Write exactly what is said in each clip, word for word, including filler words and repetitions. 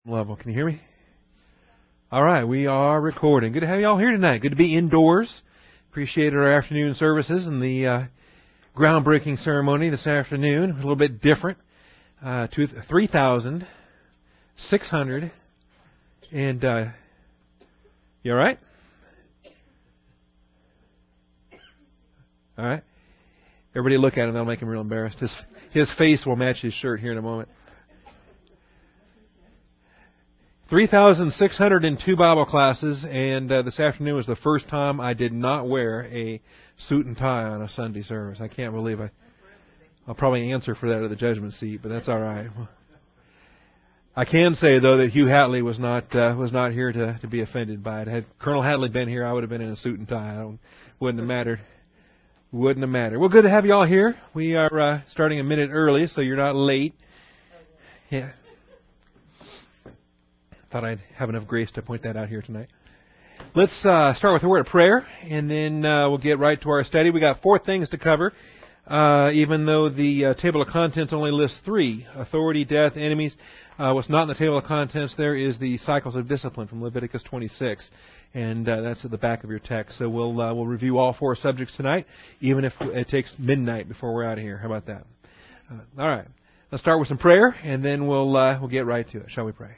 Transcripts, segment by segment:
Level. Can you hear me? All right, we are recording. Good to have you all here tonight. Good to be indoors. Appreciated our afternoon services and the uh, groundbreaking ceremony this afternoon. A little bit different. Uh, two, three thousand six hundred. And uh, you all right? All right. Everybody look at him. That'll make him real embarrassed. His his face will match his shirt here in a moment. three thousand six hundred two Bible classes, and uh, this afternoon was the first time I did not wear a suit and tie on a Sunday service. I can't believe I... I'll probably answer for that at the judgment seat, but that's all right. I can say, though, that Hugh Hatley was not uh, was not here to, to be offended by it. Had Colonel Hatley been here, I would have been in a suit and tie. I don't, wouldn't have mattered. Wouldn't have mattered. Well, good to have you all here. We are uh, starting a minute early, so you're not late. Yeah. Thought I'd have enough grace to point that out here tonight. Let's uh, start with a word of prayer, and then uh, we'll get right to our study. We got four things to cover, uh, even though the uh, table of contents only lists three: authority, death, enemies. Uh, what's not in the table of contents there is the cycles of discipline from Leviticus twenty-six, and uh, that's at the back of your text. So we'll uh, we'll review all four subjects tonight, even if it takes midnight before we're out of here. How about that? Uh, all right, let's start with some prayer, and then we'll uh, we'll get right to it. Shall we pray?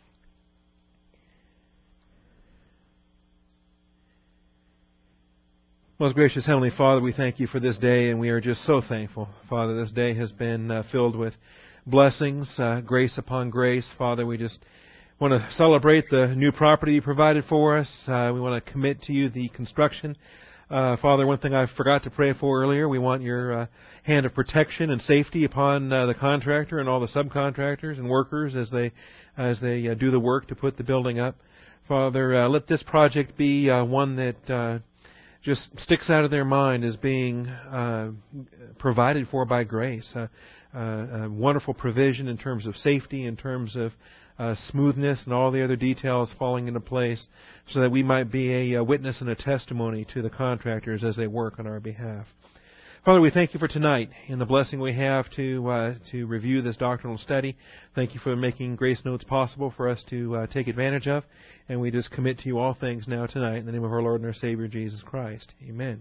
Most gracious Heavenly Father, we thank you for this day, and we are just so thankful. Father, this day has been uh, filled with blessings, uh, grace upon grace. Father, we just want to celebrate the new property you provided for us. Uh, we want to commit to you the construction. Uh, Father, one thing I forgot to pray for earlier, we want your uh, hand of protection and safety upon uh, the contractor and all the subcontractors and workers as they as they uh, do the work to put the building up. Father, uh, let this project be uh, one that uh, just sticks out of their mind as being uh, provided for by grace. Uh, uh, a wonderful provision in terms of safety, in terms of uh, smoothness, and all the other details falling into place so that we might be a, a witness and a testimony to the contractors as they work on our behalf. Father, we thank you for tonight and the blessing we have to uh, to review this doctrinal study. Thank you for making Grace Notes possible for us to uh, take advantage of. And we just commit to you all things now tonight in the name of our Lord and our Savior, Jesus Christ. Amen.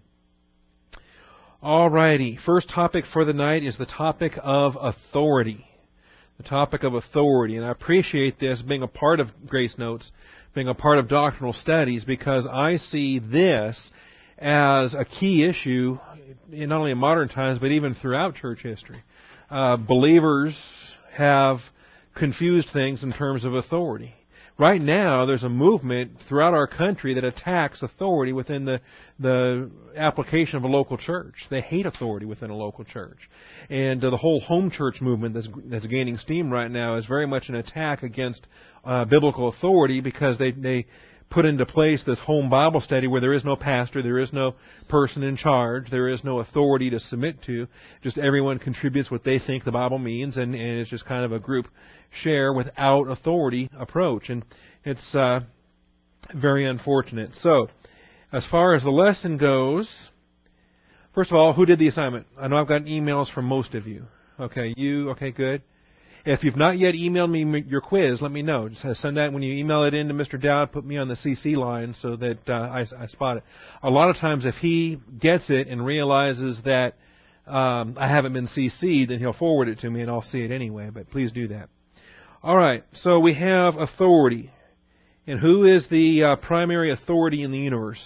All righty. First topic for the night is the topic of authority. The topic of authority. And I appreciate this being a part of Grace Notes, being a part of doctrinal studies, because I see this as a key issue, not only in modern times, but even throughout church history. Uh, believers have confused things in terms of authority. Right now, there's a movement throughout our country that attacks authority within the the application of a local church. They hate authority within a local church. And uh, the whole home church movement that's, that's gaining steam right now is very much an attack against uh, biblical authority, because they, they put into place this home Bible study where there is no pastor, there is no person in charge, there is no authority to submit to. Just everyone contributes what they think the Bible means, and, and it's just kind of a group share without authority approach. And it's uh, very unfortunate. So, as far as the lesson goes, first of all, who did the assignment? I know I've gotten emails from most of you. Okay, you, okay, good. If you've not yet emailed me your quiz, let me know. Just send that when you email it in to Mister Dowd. Put me on the C C line so that uh, I, I spot it. A lot of times, if he gets it and realizes that um, I haven't been C C'd, then he'll forward it to me and I'll see it anyway. But please do that. All right. So we have authority, and who is the uh, primary authority in the universe?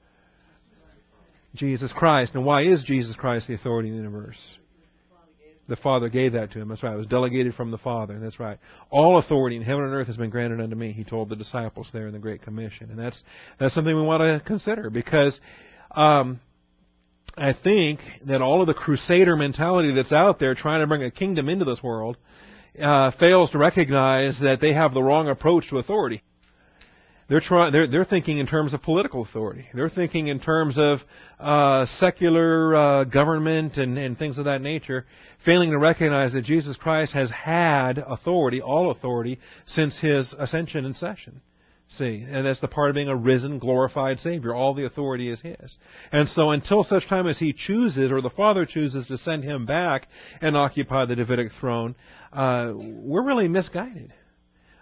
Jesus Christ. And why is Jesus Christ the authority in the universe? The Father gave that to him. That's right. It was delegated from the Father. That's right. All authority in heaven and earth has been granted unto me, he told the disciples there in the Great Commission. And that's that's something we want to consider, because um, I think that all of the crusader mentality that's out there trying to bring a kingdom into this world uh, fails to recognize that they have the wrong approach to authority. They're trying. They're they're thinking in terms of political authority. They're thinking in terms of uh, secular uh, government and, and things of that nature, failing to recognize that Jesus Christ has had authority, all authority, since his ascension and session. See, and that's the part of being a risen, glorified Savior. All the authority is his. And so until such time as he chooses, or the Father chooses, to send him back and occupy the Davidic throne, uh, we're really misguided.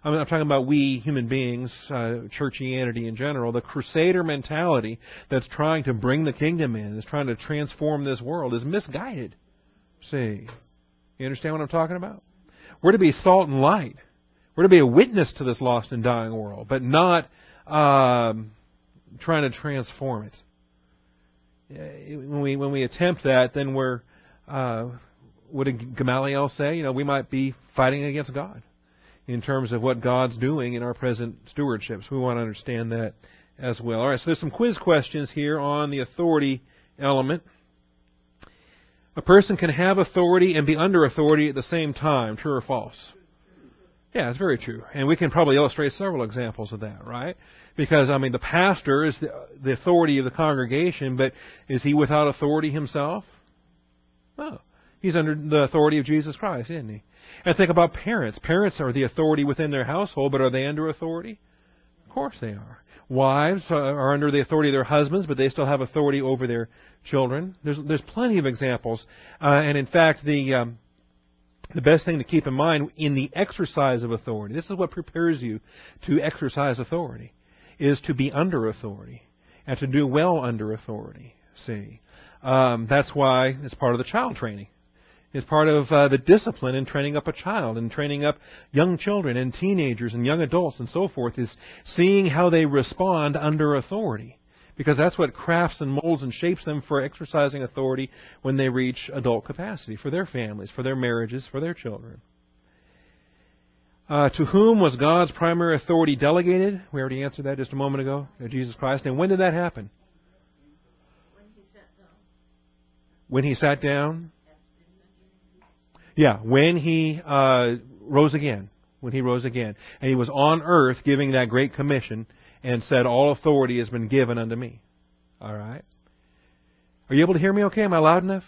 I mean, I'm talking about we human beings, uh, churchianity in general, the crusader mentality that's trying to bring the kingdom in, is trying to transform this world, is misguided. See, you understand what I'm talking about? We're to be salt and light. We're to be a witness to this lost and dying world, but not um, trying to transform it. When we when we attempt that, then we're uh, what did Gamaliel say? You know, we might be fighting against God in terms of what God's doing in our present stewardships. We want to understand that as well. All right, so there's some quiz questions here on the authority element. A person can have authority and be under authority at the same time. True or false? Yeah, it's very true. And we can probably illustrate several examples of that, right? Because, I mean, the pastor is the, the authority of the congregation, but is he without authority himself? No. He's under the authority of Jesus Christ, isn't he? And think about parents. Parents are the authority within their household, but are they under authority? Of course they are. Wives are under the authority of their husbands, but they still have authority over their children. There's there's plenty of examples. Uh, and in fact, the um, the best thing to keep in mind in the exercise of authority, this is what prepares you to exercise authority, is to be under authority and to do well under authority. See, um, that's why it's part of the child training. It's part of uh, the discipline in training up a child and training up young children and teenagers and young adults and so forth, is seeing how they respond under authority. Because that's what crafts and molds and shapes them for exercising authority when they reach adult capacity, for their families, for their marriages, for their children. Uh, to whom was God's primary authority delegated? We already answered that just a moment ago. Jesus Christ. And when did that happen? When he sat down. When he sat down? Yeah, when he uh, rose again. When he rose again. And he was on earth giving that great commission and said, all authority has been given unto me. All right. Are you able to hear me okay? Am I loud enough?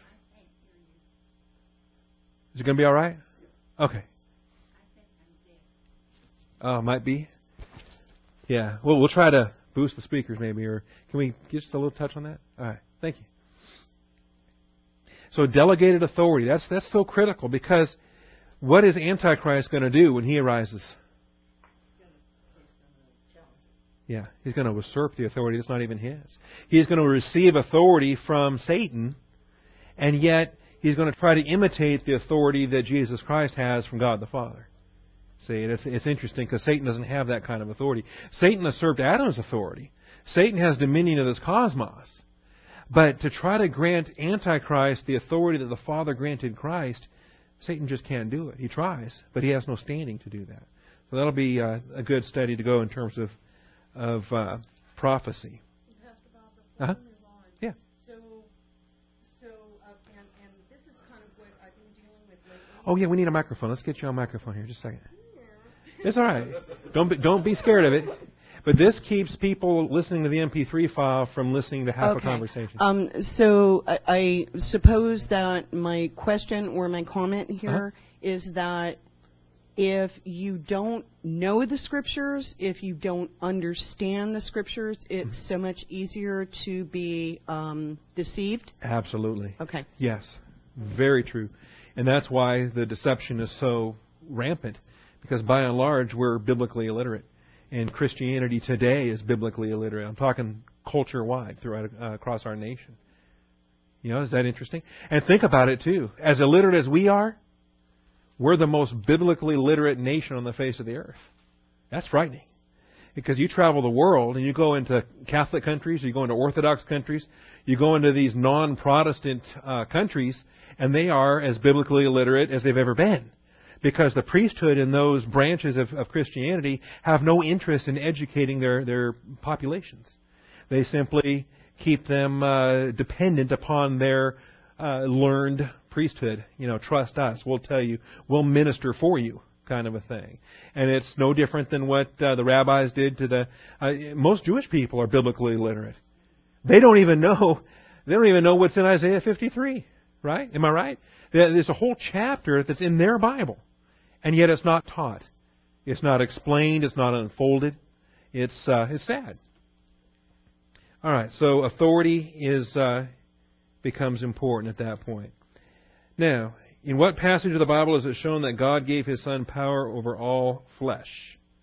Is it going to be all right? Okay. Oh, might be. Yeah. Well, we'll try to boost the speakers maybe. Or can we get just a little touch on that? All right. Thank you. So delegated authority, that's that's so critical, because what is Antichrist going to do when he arises? Yeah, he's going to usurp the authority that's not even his. He's going to receive authority from Satan, and yet he's going to try to imitate the authority that Jesus Christ has from God the Father. See, and it's, it's interesting because Satan doesn't have that kind of authority. Satan usurped Adam's authority. Satan has dominion of this cosmos. But to try to grant Antichrist the authority that the Father granted Christ, Satan just can't do it. He tries, but he has no standing to do that. So that'll be uh, a good study to go in terms of of uh, prophecy. Pastor Bob, before Uh-huh. we move on, Yeah. so, so uh, and, and this is kind of what I've been dealing with lately. Oh yeah, we need a microphone. Let's get you on microphone here. Just a second. It's all right. Don't be, don't be scared of it. But this keeps people listening to the M P three file from listening to half Okay. a conversation. Um, so I, I suppose that my question or my comment here Uh-huh. is that if you don't know the Scriptures, if you don't understand the Scriptures, it's Mm-hmm. so much easier to be um, deceived. Absolutely. Okay. Yes. Very true. And that's why the deception is so rampant. Because by and large, we're biblically illiterate. And Christianity today is biblically illiterate. I'm talking culture-wide throughout uh, across our nation. You know, is that interesting? And think about it, too. As illiterate as we are, we're the most biblically literate nation on the face of the earth. That's frightening. Because you travel the world and you go into Catholic countries, you go into Orthodox countries, you go into these non-Protestant uh, countries, and they are as biblically illiterate as they've ever been. Because the priesthood in those branches of, of Christianity have no interest in educating their, their populations. They simply keep them uh, dependent upon their uh, learned priesthood. You know, trust us. We'll tell you. We'll minister for you, kind of a thing. And it's no different than what uh, the rabbis did to the... Uh, most Jewish people are biblically illiterate. They don't even know... They don't even know what's in Isaiah fifty-three. Right? Am I right? There's a whole chapter that's in their Bible. And yet it's not taught. It's not explained. It's not unfolded. It's uh, it's sad. All right. So authority is uh, becomes important at that point. Now, in what passage of the Bible is it shown that God gave His Son power over all flesh?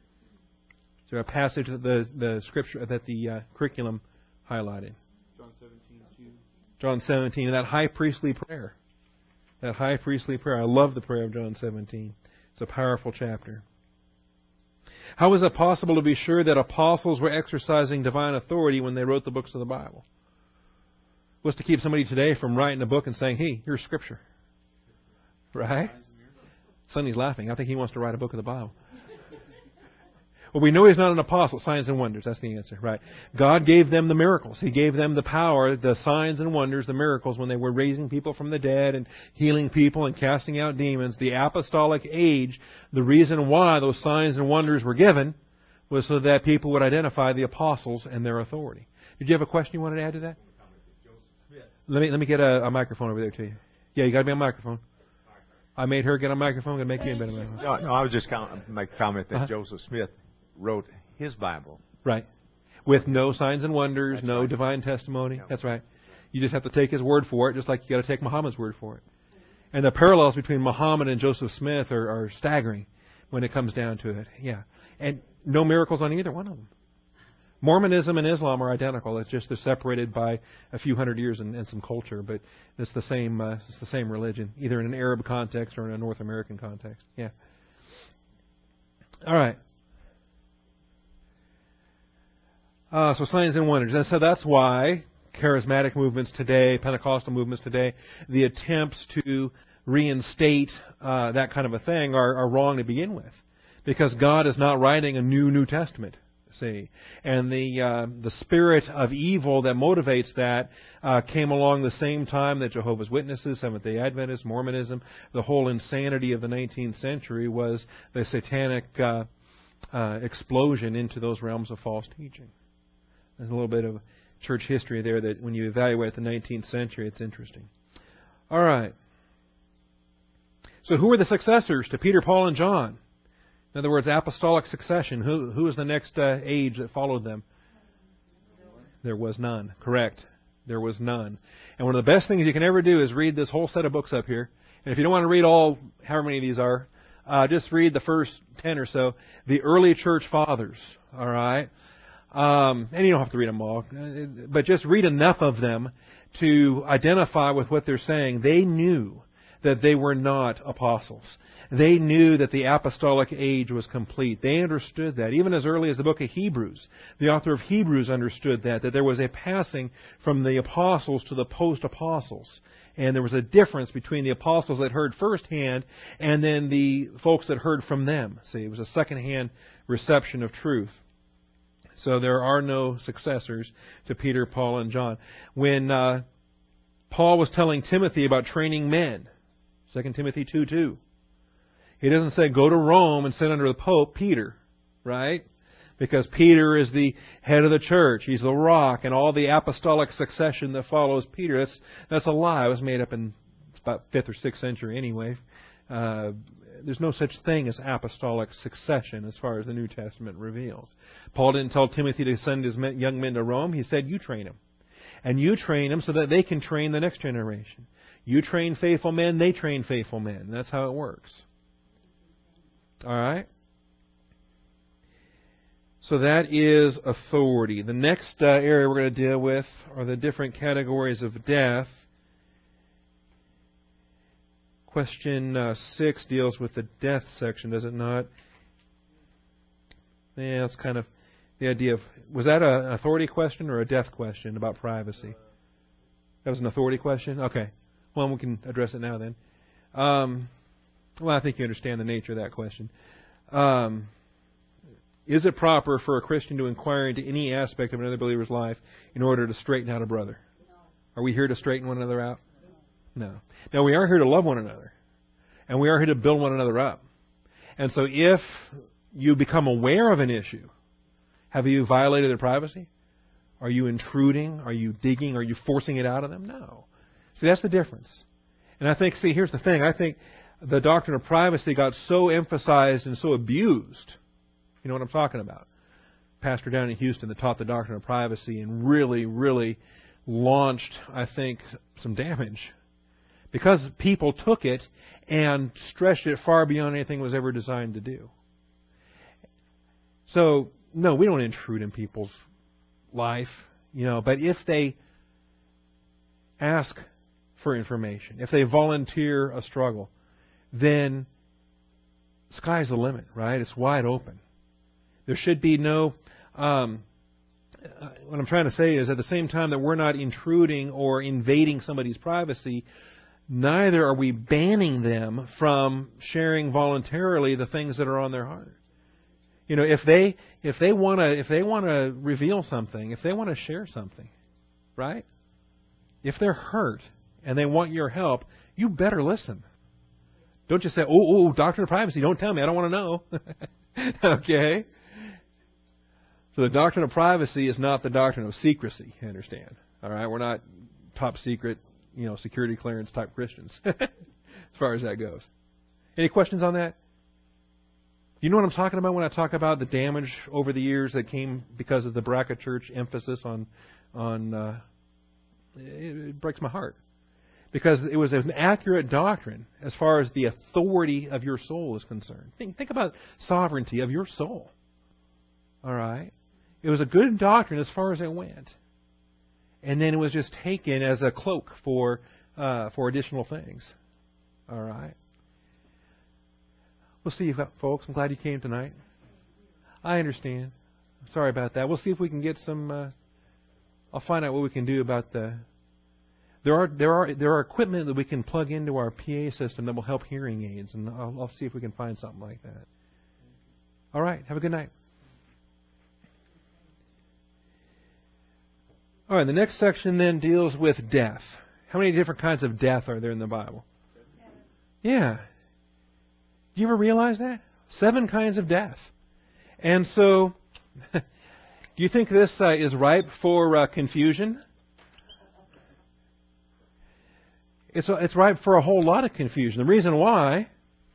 there a passage that the, the scripture that the uh, curriculum highlighted? John seventeen two. John seventeen, and that high priestly prayer. That high priestly prayer. I love the prayer of John seventeen. It's a powerful chapter. How is it possible to be sure that apostles were exercising divine authority when they wrote the books of the Bible? What's to keep somebody today from writing a book and saying, hey, here's Scripture? Right? Sonny's laughing. I think he wants to write a book of the Bible. Well, we know he's not an apostle. Signs and wonders. That's the answer, right? God gave them the miracles. He gave them the power, the signs and wonders, the miracles when they were raising people from the dead and healing people and casting out demons. The apostolic age, the reason why those signs and wonders were given was so that people would identify the apostles and their authority. Did you have a question you wanted to add to that? Let me let me get a, a microphone over there to you. Yeah, you got to be on microphone. I made her get on microphone. I'm going to make you a better microphone. No, no, I was just going to make a comment that Uh-huh. Joseph Smith wrote his Bible. Right. With no signs and wonders, That's no right. divine testimony. No. That's right. You just have to take his word for it, just like you got to take Muhammad's word for it. And the parallels between Muhammad and Joseph Smith are, are staggering when it comes down to it. Yeah. And no miracles on either one of them. Mormonism and Islam are identical. It's just they're separated by a few hundred years and, and some culture, but it's the same. Uh, it's the same religion, either in an Arab context or in a North American context. Yeah. All right. Uh, so signs and wonders, and so that's why charismatic movements today, Pentecostal movements today, the attempts to reinstate uh, that kind of a thing are, are wrong to begin with, because God is not writing a new New Testament. See, and the uh, the spirit of evil that motivates that uh, came along the same time that Jehovah's Witnesses, Seventh-day Adventists, Mormonism, the whole insanity of the nineteenth century was the satanic uh, uh, explosion into those realms of false teaching. There's a little bit of church history there that when you evaluate the nineteenth century, it's interesting. All right. So who were the successors to Peter, Paul, and John? In other words, apostolic succession. Who who was the next uh, age that followed them? There was none. Correct. There was none. And one of the best things you can ever do is read this whole set of books up here. And if you don't want to read all, however many of these are, uh, just read the first ten or so. The early church fathers. All right. Um, and you don't have to read them all, but just read enough of them to identify with what they're saying. They knew that they were not apostles. They knew that the apostolic age was complete. They understood that. Even as early as the book of Hebrews, the author of Hebrews understood that, that there was a passing from the apostles to the post-apostles. And there was a difference between the apostles that heard firsthand and then the folks that heard from them. See, it was a second-hand reception of truth. So there are no successors to Peter, Paul, and John. When uh, Paul was telling Timothy about training men, Second Timothy two two, he doesn't say, go to Rome and sit under the Pope, Peter, right? Because Peter is the head of the church. He's the rock, and all the apostolic succession that follows Peter, that's that's a lie. It was made up in about fifth or sixth century anyway. Uh, there's no such thing as apostolic succession as far as the New Testament reveals. Paul didn't tell Timothy to send his men, young men to Rome. He said, you train them. And you train them so that they can train the next generation. You train faithful men, they train faithful men. That's how it works. All right? So that is authority. The next uh, area we're going to deal with are the different categories of death. Question uh, six deals with the death section, does it not? Yeah, that's kind of the idea of... Was that an authority question or a death question about privacy? That was an authority question? Okay. Well, we can address it now then. Um, well, I think you understand the nature of that question. Um, is it proper for a Christian to inquire into any aspect of another believer's life in order to straighten out a brother? No. Are we here to straighten one another out? No. Now, we are here to love one another. And we are here to build one another up. And so if you become aware of an issue, have you violated their privacy? Are you intruding? Are you digging? Are you forcing it out of them? No. See, that's the difference. And I think, see, here's the thing. I think the doctrine of privacy got so emphasized and so abused. You know what I'm talking about. Pastor down in Houston that taught the doctrine of privacy and really, really launched, I think, some damage. Because people took it and stretched it far beyond anything it was ever designed to do. So, no, we don't intrude in people's life, you know, but if they ask for information, if they volunteer a struggle, then sky's the limit, right? It's wide open. There should be no... Um, what I'm trying to say is at the same time that we're not intruding or invading somebody's privacy, neither are we banning them from sharing voluntarily the things that are on their heart. You know, if they if they want to if they want to reveal something, if they want to share something, right? If they're hurt and they want your help, you better listen. Don't just say, "Oh, oh, doctrine of privacy, don't tell me, I don't want to know." Okay? So the doctrine of privacy is not the doctrine of secrecy, you understand? All right, we're not top secret, you know, security clearance type Christians as far as that goes. Any questions on that? You know what I'm talking about when I talk about the damage over the years that came because of the Baraka Church emphasis on, on uh, it, it breaks my heart. Because it was an accurate doctrine as far as the authority of your soul is concerned. Think, think about sovereignty of your soul. All right? It was a good doctrine as far as it went. And then it was just taken as a cloak for uh, for additional things. All right? We'll see you, folks. I'm glad you came tonight. I understand. Sorry about that. We'll see if we can get some... Uh, I'll find out what we can do about the... There are there are there are equipment that we can plug into our P A system that will help hearing aids, and I'll, I'll see if we can find something like that. All right. Have a good night. All right, the next section then deals with death. How many different kinds of death are there in the Bible? Yeah. Do you ever realize that? Seven kinds of death. And so, do you think this uh, is ripe for uh, confusion? It's, it's ripe for a whole lot of confusion. The reason why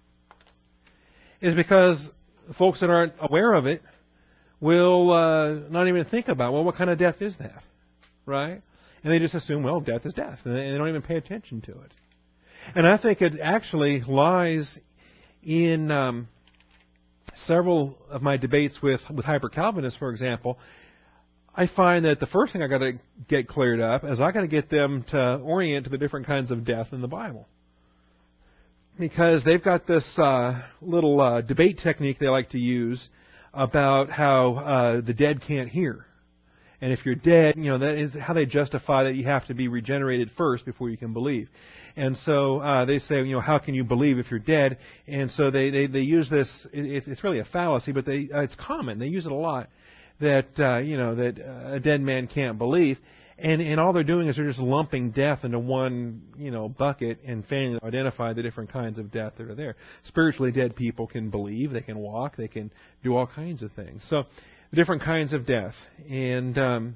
is because folks that aren't aware of it will uh, not even think about, well, what kind of death is that? Right? And they just assume, well, death is death. And they don't even pay attention to it. And I think it actually lies in um, several of my debates with, with hyper-Calvinists, for example. I find that the first thing I got to get cleared up is I got to get them to orient to the different kinds of death in the Bible. Because they've got this uh, little uh, debate technique they like to use about how uh, the dead can't hear. And if you're dead, you know, that is how they justify that you have to be regenerated first before you can believe. And so uh, they say, you know, how can you believe if you're dead? And so they, they, they use this, it, it's really a fallacy, but they uh, it's common. They use it a lot, that, uh, you know, that uh, a dead man can't believe. And, and all they're doing is they're just lumping death into one, you know, bucket and failing to identify the different kinds of death that are there. Spiritually dead people can believe, they can walk, they can do all kinds of things. So, different kinds of death. And um,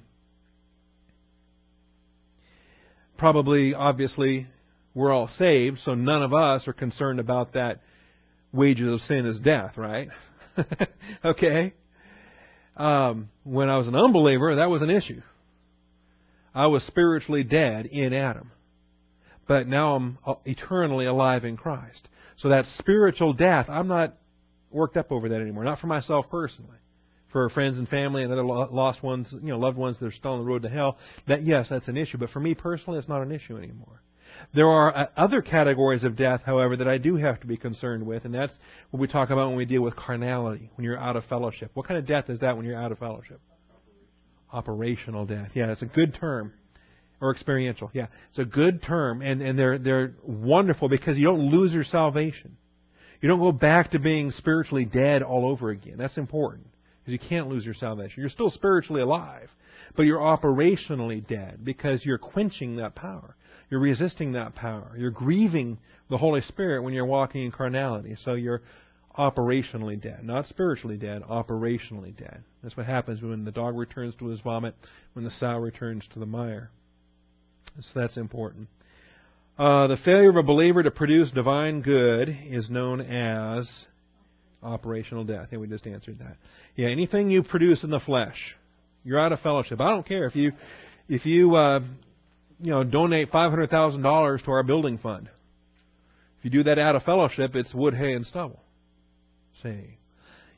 probably, obviously, we're all saved, so none of us are concerned about that wages of sin is death, right? Okay? Um, when I was an unbeliever, that was an issue. I was spiritually dead in Adam. But now I'm eternally alive in Christ. So that spiritual death, I'm not worked up over that anymore. Not for myself personally. For friends and family and other lost ones, you know, loved ones that are still on the road to hell, that yes, that's an issue. But for me personally, it's not an issue anymore. There are uh, other categories of death, however, that I do have to be concerned with, and that's what we talk about when we deal with carnality, when you're out of fellowship. What kind of death is that when you're out of fellowship? Operational death. Yeah, it's a good term. Or experiential. Yeah, it's a good term, and, and they're they're wonderful because you don't lose your salvation. You don't go back to being spiritually dead all over again. That's important. Because you can't lose your salvation. You're still spiritually alive, but you're operationally dead because you're quenching that power. You're resisting that power. You're grieving the Holy Spirit when you're walking in carnality. So you're operationally dead. Not spiritually dead, operationally dead. That's what happens when the dog returns to his vomit, when the sow returns to the mire. So that's important. Uh, the failure of a believer to produce divine good is known as operational death. I think we just answered that. Yeah, anything you produce in the flesh, you're out of fellowship. I don't care if you, if you, uh, you know, donate five hundred thousand dollars to our building fund. If you do that out of fellowship, it's wood, hay, and stubble. See,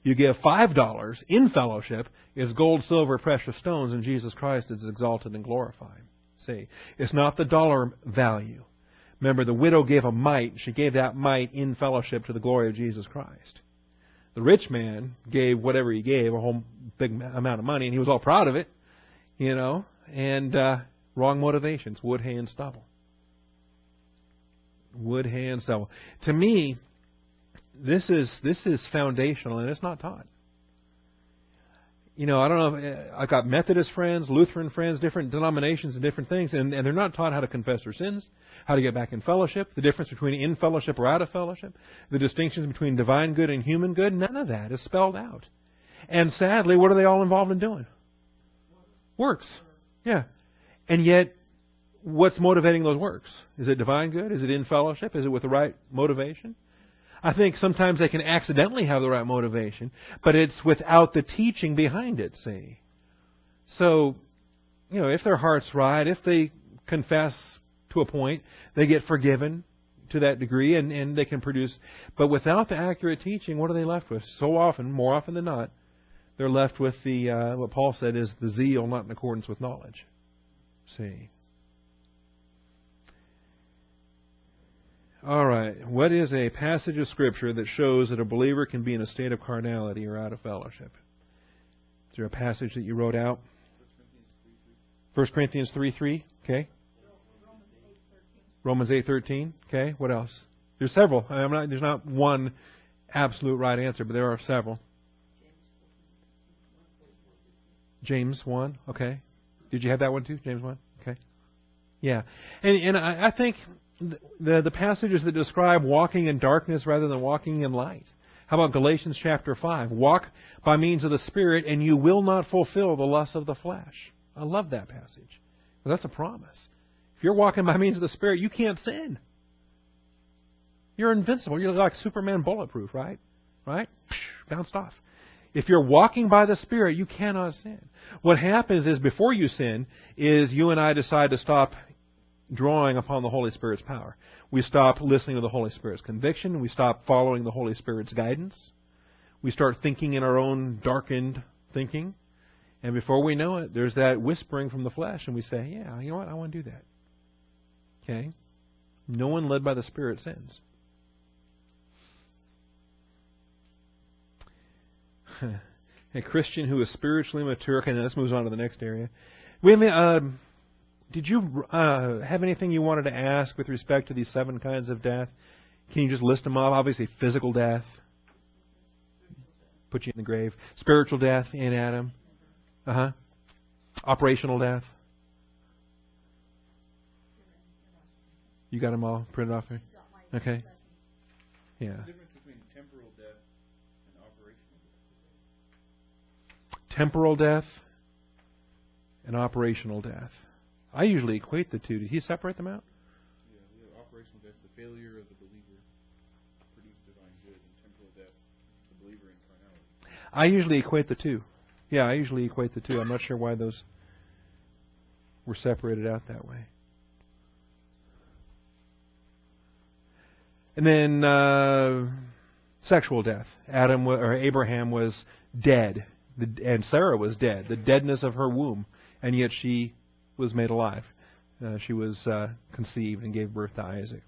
You give five dollars in fellowship, it's gold, silver, precious stones, and Jesus Christ is exalted and glorified. See, it's not the dollar value. Remember, the widow gave a mite. She gave that mite in fellowship to the glory of Jesus Christ. The rich man gave whatever he gave, a whole big amount of money, and he was all proud of it, you know, and uh, wrong motivations, wood, hay, and stubble. Wood, hay, and stubble. To me, this is this is foundational, and it's not taught. You know, I don't know. If, I've got Methodist friends, Lutheran friends, different denominations and different things, and, and they're not taught how to confess their sins, how to get back in fellowship, the difference between in fellowship or out of fellowship, the distinctions between divine good and human good. None of that is spelled out. And sadly, what are they all involved in doing? Works. Yeah. And yet, what's motivating those works? Is it divine good? Is it in fellowship? Is it with the right motivation? I think sometimes they can accidentally have the right motivation, but it's without the teaching behind it, see. So, you know, if their heart's right, if they confess to a point, they get forgiven to that degree, and, and they can produce. But without the accurate teaching, what are they left with? So often, more often than not, they're left with the uh, what Paul said is the zeal not in accordance with knowledge. See. All right. What is a passage of Scripture that shows that a believer can be in a state of carnality or out of fellowship? Is there a passage that you wrote out? First Corinthians three three. Okay. Romans eight thirteen. Okay. What else? There's several. I'm not, there's not one absolute right answer, but there are several. James one. Okay. Did you have that one too? James one. Okay. Yeah. And and I, I think the the passages that describe walking in darkness rather than walking in light. How about Galatians chapter five? Walk by means of the Spirit, and you will not fulfill the lusts of the flesh. I love that passage. That's a promise. If you're walking by means of the Spirit, you can't sin. You're invincible. You're like Superman bulletproof, right? Right? Bounced off. If you're walking by the Spirit, you cannot sin. What happens is before you sin is you and I decide to stop drawing upon the Holy Spirit's power. We stop listening to the Holy Spirit's conviction. We stop following the Holy Spirit's guidance. We start thinking in our own darkened thinking. And before we know it, there's that whispering from the flesh, and we say, yeah, you know what, I want to do that. Okay? No one led by the Spirit sins. A Christian who is spiritually mature. Okay, now this moves on to the next area. We uh, did you uh, have anything you wanted to ask with respect to these seven kinds of death? Can you just list them off? Obviously, physical death. Put you in the grave. Spiritual death in Adam. Uh-huh. Operational death. You got them all printed off there? Okay. Yeah. The difference between temporal death and operational death. Temporal death and operational death. I usually equate the two. Did he separate them out? Yeah, the operational death, the failure of the believer to produce divine good, and temporal death, the believer in carnality. I usually equate the two. Yeah, I usually equate the two. I'm not sure why those were separated out that way. And then uh, sexual death. Adam or Abraham was dead, and Sarah was dead. The deadness of her womb, and yet she was made alive. Uh, she was uh, conceived and gave birth to Isaac.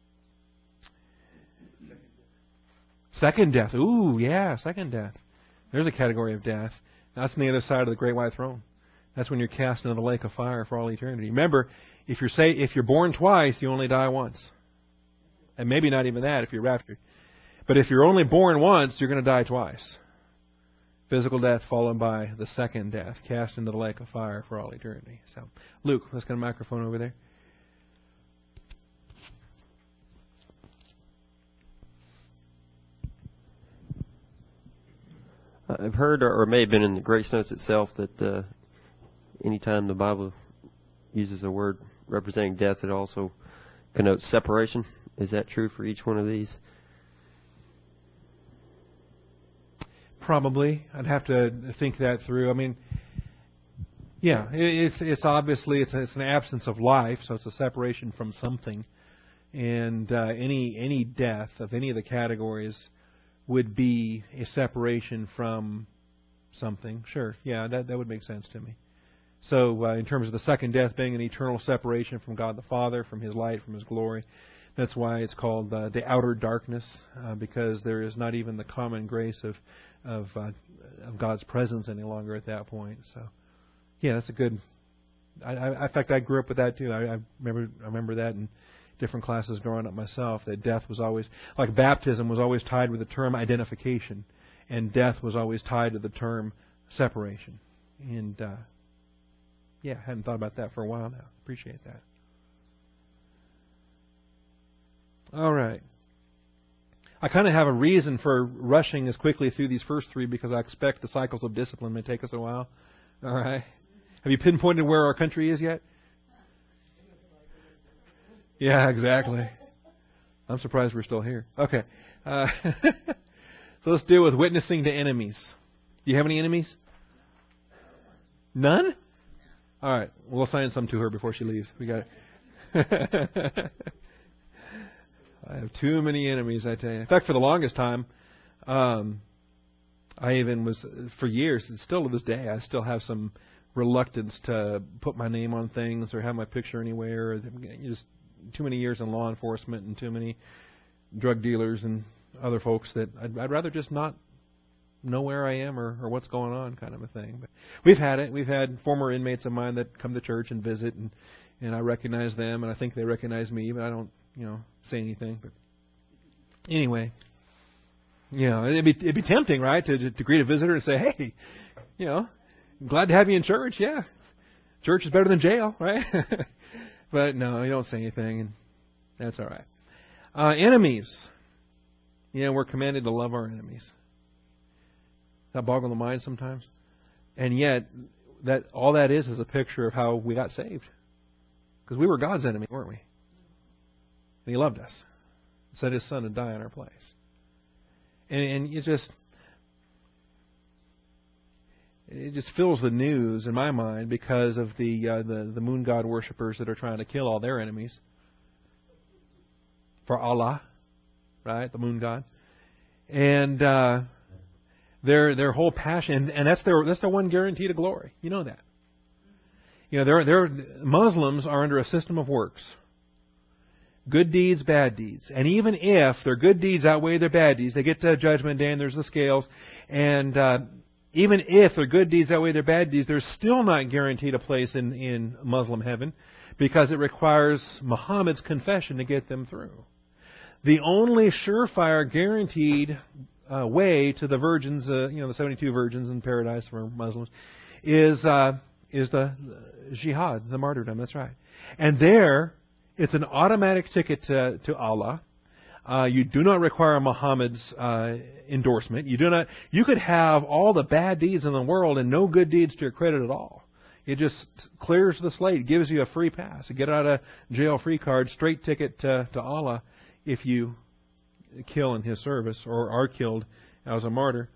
Second death. Ooh, yeah, second death. There's a category of death. That's on the other side of the great white throne. That's when you're cast into the lake of fire for all eternity. Remember, if you're say if you're born twice, you only die once. And maybe not even that if you're raptured. But if you're only born once, you're going to die twice. Physical death followed by the second death, cast into the lake of fire for all eternity. So, Luke, let's get a microphone over there. I've heard, or may have been in the Grace Notes itself, that uh, anytime the Bible uses a word representing death, it also connotes separation. Is that true for each one of these? Probably. I'd have to think that through. I mean, yeah, it's it's obviously it's it's an absence of life, so it's a separation from something. And uh, any any death of any of the categories would be a separation from something. Sure, yeah, that that would make sense to me. So uh, in terms of the second death being an eternal separation from God the Father, from His light, from His glory, that's why it's called uh, the outer darkness, uh, because there is not even the common grace of of, uh, of God's presence any longer at that point. So, yeah, that's a good. I, I, in fact, I grew up with that too. I, I remember I remember that in different classes growing up myself. That death was always, like baptism was always tied with the term identification, and death was always tied to the term separation. And uh, yeah, I hadn't thought about that for a while now. Appreciate that. All right. I kind of have a reason for rushing as quickly through these first three because I expect the cycles of discipline may take us a while. All right. Have you pinpointed where our country is yet? Yeah, exactly. I'm surprised we're still here. Okay. Uh, so let's deal with witnessing to enemies. Do you have any enemies? None? All right. We'll assign some to her before she leaves. We got it. I have too many enemies, I tell you. In fact, for the longest time, um, I even was, for years, and still to this day, I still have some reluctance to put my name on things or have my picture anywhere. Or just too many years in law enforcement and too many drug dealers and other folks that I'd, I'd rather just not know where I am or, or what's going on, kind of a thing. But we've had it. We've had former inmates of mine that come to church and visit, and, and I recognize them, and I think they recognize me, but I don't, you know, say anything. But anyway, you know, it'd be it'd be tempting, right, to to greet a visitor and say, "Hey, you know, glad to have you in church." Yeah, church is better than jail, right? But no, you don't say anything, and that's all right. Uh, enemies, you know, we're commanded to love our enemies. That boggle the mind sometimes, and yet that all that is is a picture of how we got saved, because we were God's enemy, weren't we? And He loved us. Sent His Son to die in our place. And, and you just, it just fills the news in my mind because of the, uh, the the moon god worshippers that are trying to kill all their enemies for Allah, right? The moon god, and uh, their their whole passion, and that's their that's their one guarantee to glory. You know that. You know, they're, they're, Muslims are under a system of works. Good deeds, bad deeds. And even if their good deeds outweigh their bad deeds, they get to Judgment Day and there's the scales. And uh, even if their good deeds outweigh their bad deeds, they're still not guaranteed a place in, in Muslim heaven because it requires Muhammad's confession to get them through. The only surefire guaranteed uh, way to the virgins, uh, you know, the seventy-two virgins in paradise for Muslims, is uh, is the jihad, the martyrdom. That's right. And there, it's an automatic ticket to, to Allah. Uh, you do not require Muhammad's uh, endorsement. You do not. You could have all the bad deeds in the world and no good deeds to your credit at all. It just clears the slate, gives you a free pass, a get out of jail free card, straight ticket to, to Allah if you kill in His service or are killed as a martyr.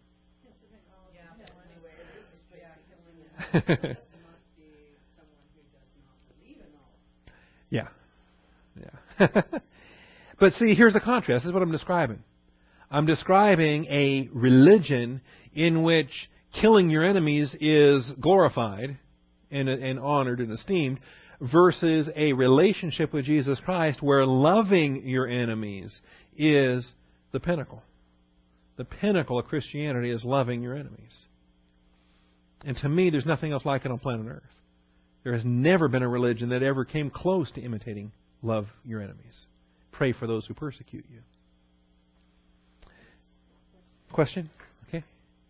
Yeah. Yeah. But see, here's the contrast. This is what I'm describing. I'm describing a religion in which killing your enemies is glorified and, and honored and esteemed versus a relationship with Jesus Christ where loving your enemies is the pinnacle. The pinnacle of Christianity is loving your enemies. And to me, there's nothing else like it on planet Earth. There has never been a religion that ever came close to imitating love your enemies. Pray for those who persecute you. Question? Okay.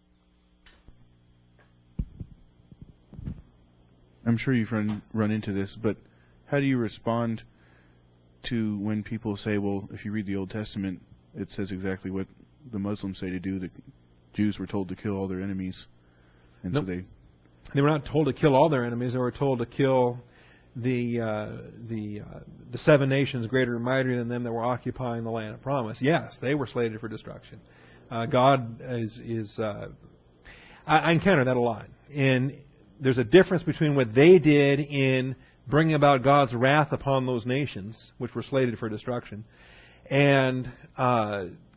I'm sure you've run run into this, but how do you respond to when people say, well, if you read the Old Testament, it says exactly what the Muslims say to do. The Jews were told to kill all their enemies, and nope. so they... They were not told to kill all their enemies. They were told to kill the uh, the uh, the seven nations greater and mightier than them that were occupying the land of promise. Yes, they were slated for destruction. Uh, God is is uh, I, I encounter that a lot, and there's a difference between what they did in bringing about God's wrath upon those nations, which were slated for destruction, and uh,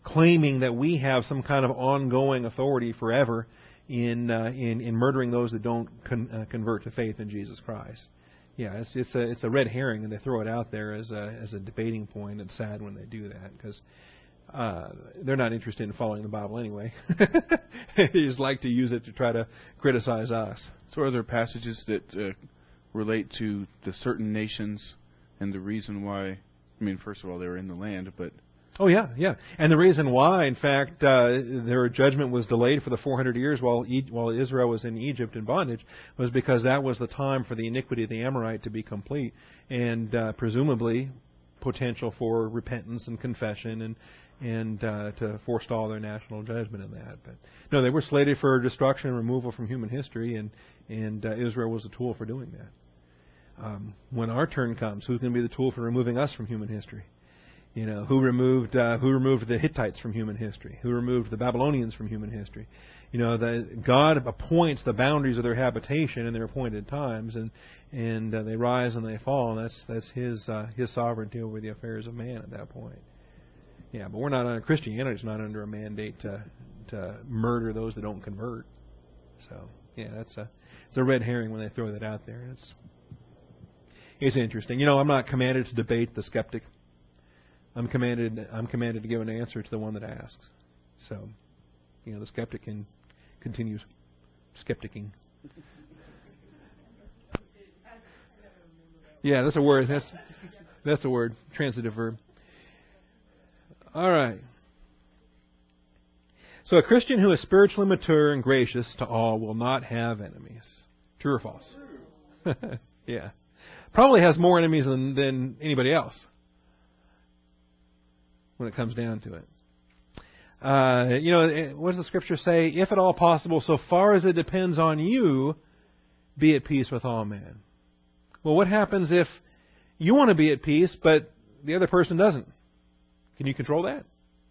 claiming that we have some kind of ongoing authority forever in uh, in, in murdering those that don't con- uh, convert to faith in Jesus Christ. Yeah, it's it's a it's a red herring, and they throw it out there as a as a debating point. It's sad when they do that because uh, they're not interested in following the Bible anyway. They just like to use it to try to criticize us. So, are there passages that uh, relate to the certain nations and the reason why? I mean, first of all, they were in the land, but Oh, yeah, yeah. And the reason why, in fact, uh, their judgment was delayed for the four hundred years while e- while Israel was in Egypt in bondage was because that was the time for the iniquity of the Amorite to be complete and uh, presumably potential for repentance and confession and and uh, to forestall their national judgment in that. But no, they were slated for destruction and removal from human history, and, and uh, Israel was a tool for doing that. Um, when our turn comes, who's going to be the tool for removing us from human history? You know, who removed uh, who removed the Hittites from human history? Who removed the Babylonians from human history? You know, the, God appoints the boundaries of their habitation in their appointed times, and and uh, they rise and they fall. And that's that's His uh, His sovereignty over the affairs of man at that point. Yeah, but we're not under Christianity. Is not under a mandate to to murder those that don't convert. So yeah, that's a it's a red herring when they throw that out there. It's it's interesting. You know, I'm not commanded to debate the skeptic. I'm commanded. I'm commanded to give an answer to the one that asks. So, you know, the skeptic can continues skepticking. Yeah, that's a word. That's that's a word. Transitive verb. All right. So, a Christian who is spiritually mature and gracious to all will not have enemies. True or false? Yeah, probably has more enemies than than anybody else. When it comes down to it. Uh, you know, what does the Scripture say? If at all possible, so far as it depends on you, be at peace with all men. Well, what happens if you want to be at peace, but the other person doesn't? Can you control that?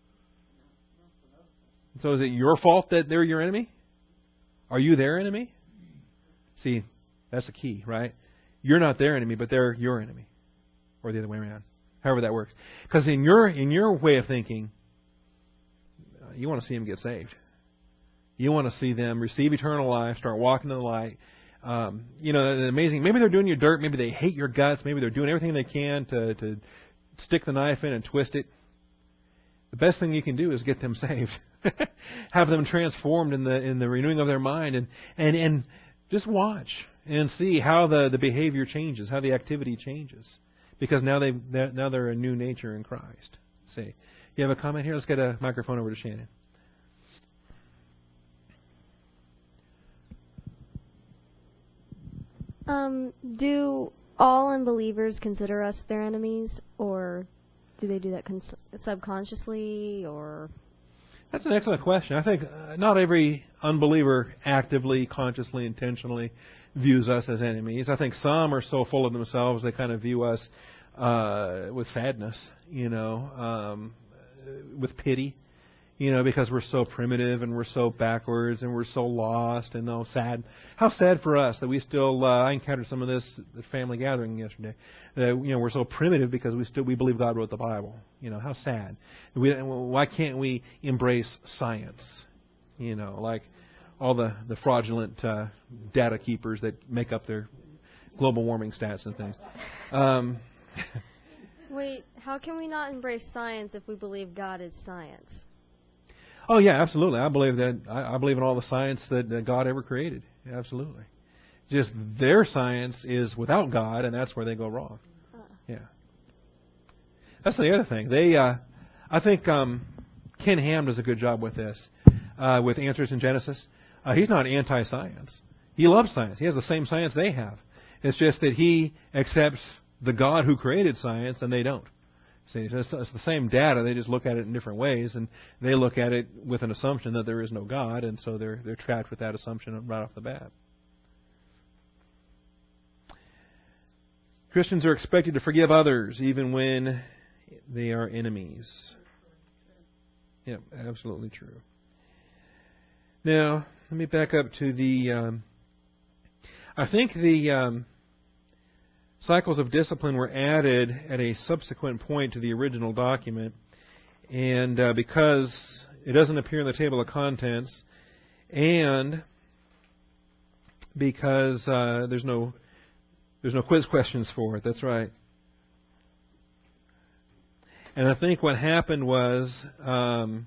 So is it your fault that they're your enemy? Are you their enemy? See, that's the key, right? You're not their enemy, but they're your enemy. Or the other way around. However that works. Because in your in your way of thinking, uh, you want to see them get saved. You want to see them receive eternal life, start walking in the light. Um, you know, the amazing. Maybe they're doing you dirt. Maybe they hate your guts. Maybe they're doing everything they can to, to stick the knife in and twist it. The best thing you can do is get them saved. Have them transformed in the in the renewing of their mind, and and, and just watch and see how the, the behavior changes, how the activity changes. Because now they now they're a new nature in Christ. See, you have a comment here? Let's get a microphone over to Shannon. Um, do all unbelievers consider us their enemies, or do they do that cons- subconsciously, or? That's an excellent question. I think uh, not every unbeliever actively, consciously, intentionally views us as enemies. I think some are so full of themselves they kind of view us uh, with sadness, you know, um, with pity, you know, because we're so primitive and we're so backwards and we're so lost and oh, sad. How sad for us that we still. Uh, I encountered some of this at family gathering yesterday. That you know we're so primitive because we still we believe God wrote the Bible. You know how sad. We, why can't we embrace science? You know, like all the, the fraudulent uh, data keepers that make up their global warming stats and things. Um, Wait, how can we not embrace science if we believe God is science? Oh yeah, absolutely. I believe that. I, I believe in all the science that, that God ever created. Yeah, absolutely. Just their science is without God, and that's where they go wrong. Uh. Yeah. That's the other thing. They, uh, I think um, Ken Ham does a good job with this, uh, with Answers in Genesis. Uh, he's not anti-science. He loves science. He has the same science they have. It's just that he accepts the God who created science, and they don't. See, so it's, it's the same data. They just look at it in different ways, and they look at it with an assumption that there is no God, and so they're they're trapped with that assumption right off the bat. Christians are expected to forgive others even when they are enemies. Yeah, absolutely true. Now, let me back up to the... Um, I think the um, cycles of discipline were added at a subsequent point to the original document. And uh, because it doesn't appear in the table of contents, and because uh, there's no there's no quiz questions for it. That's right. And I think what happened was, um,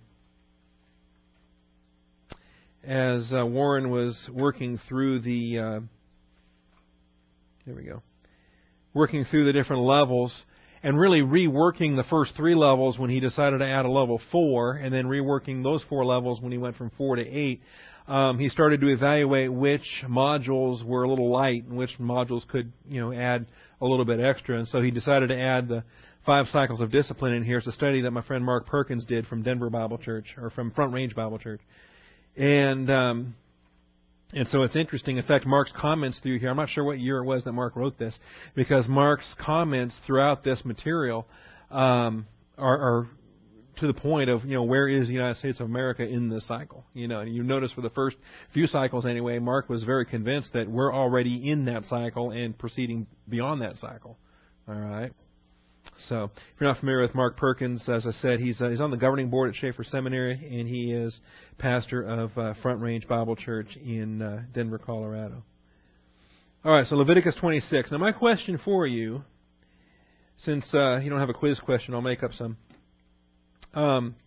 as uh, Warren was working through the uh, there we go, working through the different levels, and really reworking the first three levels when he decided to add a level four, and then reworking those four levels when he went from four to eight, um, he started to evaluate which modules were a little light and which modules could, you know, add a little bit extra. And so he decided to add the five cycles of discipline in here. It's a study that my friend Mark Perkins did from Denver Bible Church, or from Front Range Bible Church. And um, and so it's interesting. In fact, Mark's comments through here, I'm not sure what year it was that Mark wrote this, because Mark's comments throughout this material um, are, are to the point of, you know, where is the United States of America in this cycle? You know, and you notice for the first few cycles anyway, Mark was very convinced that we're already in that cycle and proceeding beyond that cycle. All right. So, if you're not familiar with Mark Perkins, as I said, he's uh, he's on the governing board at Schaefer Seminary, and he is pastor of uh, Front Range Bible Church in uh, Denver, Colorado. All right, so Leviticus twenty-six. Now, my question for you, since uh, you don't have a quiz question, I'll make up some. Um,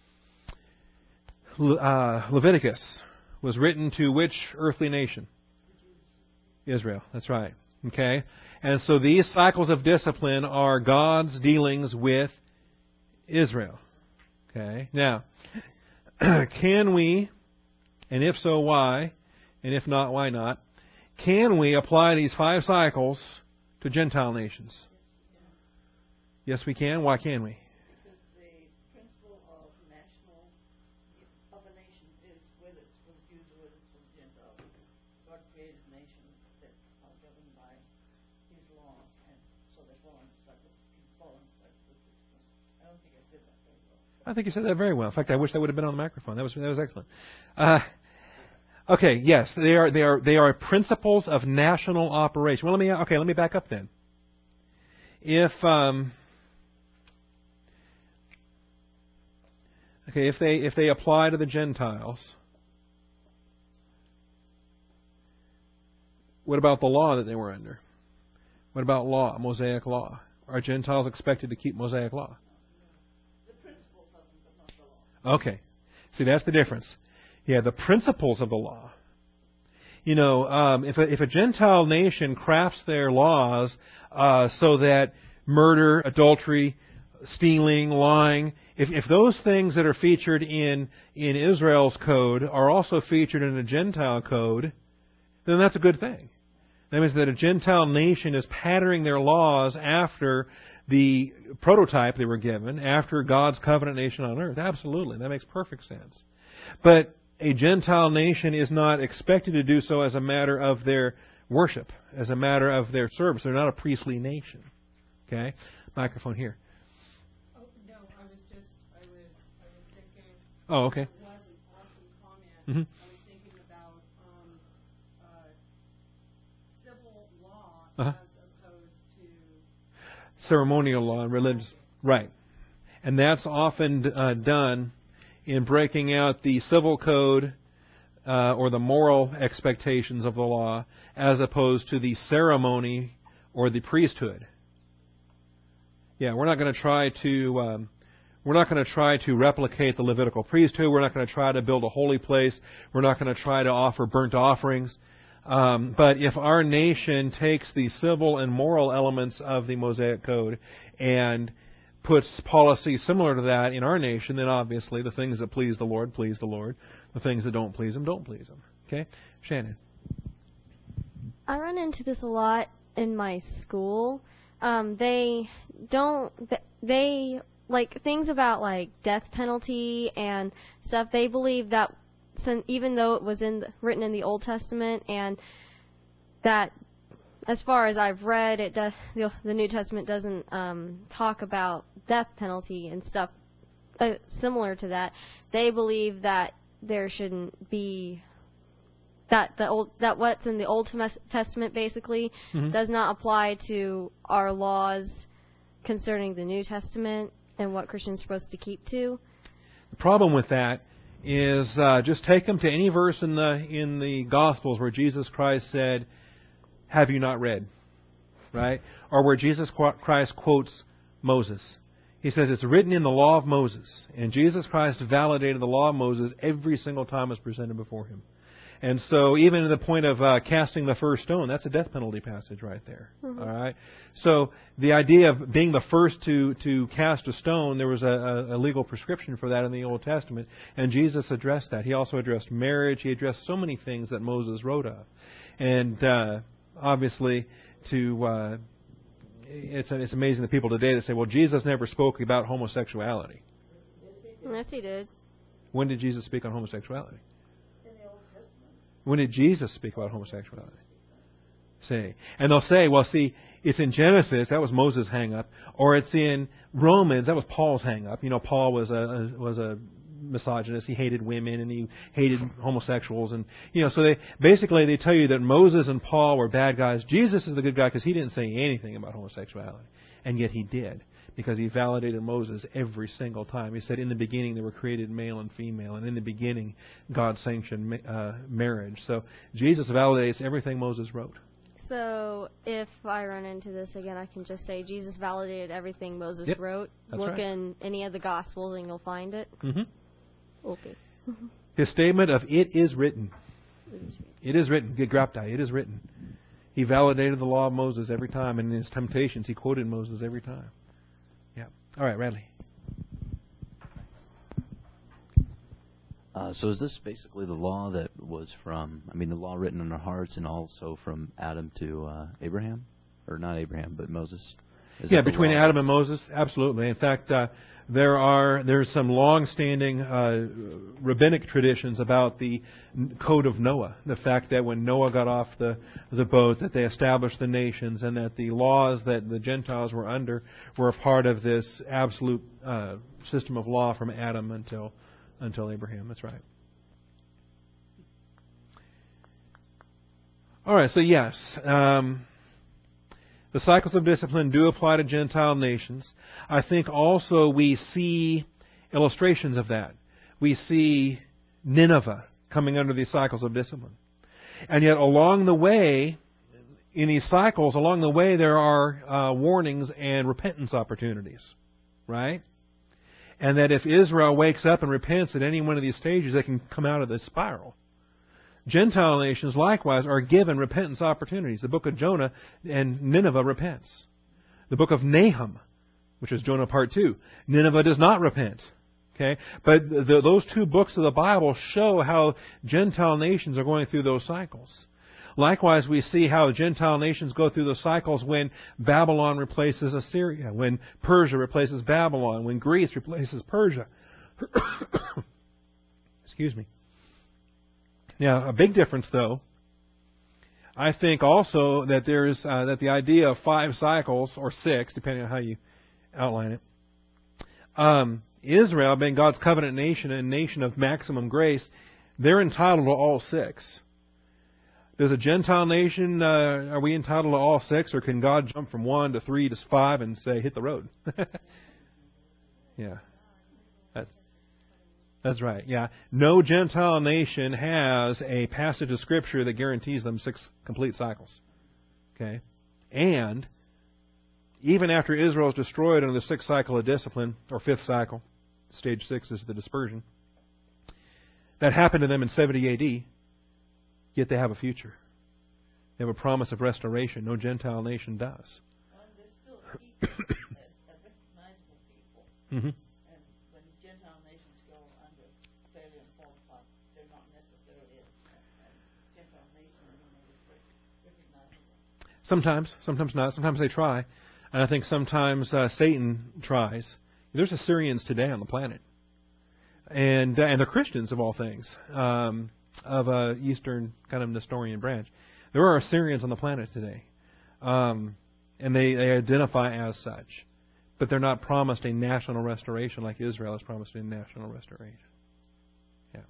Le- uh, Leviticus was written to which earthly nation? Israel. That's right. Okay? And so these cycles of discipline are God's dealings with Israel. Okay? Now, can we, and if so, why, and if not, why not, can we apply these five cycles to Gentile nations? Yes, we can. Why can we? Because the principle of national, of a nation is whether it's for Jews or whether it's for Gentiles. God created nations that are governed by His laws, and so they fall under cycles, fall under cycles. I don't think I said that very well. I think you said that very well. In fact, I wish that would have been on the microphone. That was that was excellent. Uh, okay, yes, they are they are they are principles of national operation. Well, let me okay, let me back up then. If um, okay, if they if they apply to the Gentiles, what about the law that they were under? What about law, Mosaic law? Are Gentiles expected to keep Mosaic law? Okay. See, that's the difference. Yeah, the principles of the law. You know, um, if, a, if a Gentile nation crafts their laws uh, so that murder, adultery, stealing, lying, if, if those things that are featured in, in Israel's code are also featured in a Gentile code, then that's a good thing. That means that a Gentile nation is patterning their laws after the prototype they were given, after God's covenant nation on earth. Absolutely. That makes perfect sense. But a Gentile nation is not expected to do so as a matter of their worship, as a matter of their service. They're not a priestly nation. Okay? Microphone here. Oh, no, I was just, I was, I was thinking. Oh, okay. It was an awesome comment. Mm-hmm. I was thinking about um, uh, civil law Uh-huh. as opposed to Ceremonial law and religious. Right. And that's often uh, done in breaking out the civil code uh, or the moral expectations of the law as opposed to the ceremony or the priesthood. Yeah, we're not going to try to um, we're not going to try to replicate the Levitical priesthood. We're not going to try to build a holy place. We're not going to try to offer burnt offerings. Um, but if our nation takes the civil and moral elements of the Mosaic Code and puts policies similar to that in our nation, then obviously the things that please the Lord please the Lord. The things that don't please Him don't please Him. Okay? Shannon. I run into this a lot in my school. Um, they don't, they, like, things about, like, death penalty and stuff, they believe that even though it was in the, written in the Old Testament, and that, as far as I've read, it does, the, the New Testament doesn't um, talk about death penalty and stuff uh, similar to that. They believe that there shouldn't be that the old that what's in the Old Testament basically mm-hmm. does not apply to our laws concerning the New Testament, and what Christians are supposed to keep to. The problem with that is uh, just take them to any verse in the in the Gospels where Jesus Christ said, "Have you not read?" Right? Or where Jesus Christ quotes Moses. He says it's written in the law of Moses. And Jesus Christ validated the law of Moses every single time it was presented before him. And so even to the point of uh, casting the first stone, that's a death penalty passage right there. Mm-hmm. All right. So the idea of being the first to, to cast a stone, there was a, a legal prescription for that in the Old Testament. And Jesus addressed that. He also addressed marriage. He addressed so many things that Moses wrote of. And uh, obviously, to uh, it's it's amazing the people today that say, well, Jesus never spoke about homosexuality. Yes, he did. When did Jesus speak on homosexuality? When did Jesus speak about homosexuality? Say, and they'll say, well, see, it's in Genesis, that was Moses' hang-up, or it's in Romans, that was Paul's hang-up. You know, Paul was a was a misogynist. He hated women and he hated homosexuals, and you know, so they basically they tell you that Moses and Paul were bad guys. Jesus is the good guy because he didn't say anything about homosexuality, and yet he did. Because he validated Moses every single time. He said, in the beginning they were created male and female, and in the beginning God sanctioned uh, marriage. So Jesus validates everything Moses wrote. So if I run into this again, I can just say Jesus validated everything Moses yep, wrote. Look right. in any of the Gospels and you'll find it. Mm-hmm. Okay. His statement of "it is written," it is written, gegraptai, it is written. He validated the law of Moses every time, and in his temptations he quoted Moses every time. All right, Radley. Uh, so is this basically the law that was from, I mean, the law written on our hearts and also from Adam to uh, Abraham? Or not Abraham, but Moses? Is yeah, between Adam and Moses, absolutely. In fact, uh, there are there's some long-standing uh, rabbinic traditions about the Code of Noah, the fact that when Noah got off the the boat, that they established the nations, and that the laws that the Gentiles were under were a part of this absolute uh, system of law from Adam until until Abraham. That's right. All right, so yes. Um, The cycles of discipline do apply to Gentile nations. I think also we see illustrations of that. We see Nineveh coming under these cycles of discipline. And yet along the way, in these cycles, along the way there are uh, warnings and repentance opportunities. Right? And that if Israel wakes up and repents at any one of these stages, they can come out of this spiral. Gentile nations, likewise, are given repentance opportunities. The book of Jonah and Nineveh repents. The book of Nahum, which is Jonah part two, Nineveh does not repent. Okay, but the, those two books of the Bible show how Gentile nations are going through those cycles. Likewise, we see how Gentile nations go through those cycles when Babylon replaces Assyria, when Persia replaces Babylon, when Greece replaces Persia. Excuse me. Now, a big difference, though, I think also that there's uh, that the idea of five cycles, or six, depending on how you outline it, um, Israel, being God's covenant nation and nation of maximum grace, they're entitled to all six. Does a Gentile nation, uh, are we entitled to all six, or can God jump from one to three to five and say, hit the road? Yeah. That's right, yeah. No Gentile nation has a passage of Scripture that guarantees them six complete cycles. Okay? And even after Israel is destroyed under the sixth cycle of discipline, or fifth cycle, stage six is the dispersion, that happened to them in seventy A D, yet they have a future. They have a promise of restoration. No Gentile nation does. Well, there's still people as recognizable people. Mm-hmm. Sometimes, sometimes not. Sometimes they try. And I think sometimes uh, Satan tries. There's Assyrians today on the planet. And uh, and they're Christians, of all things, um, of a Eastern kind of Nestorian branch. There are Assyrians on the planet today. Um, and they, they identify as such. But they're not promised a national restoration like Israel is promised a national restoration. Yeah.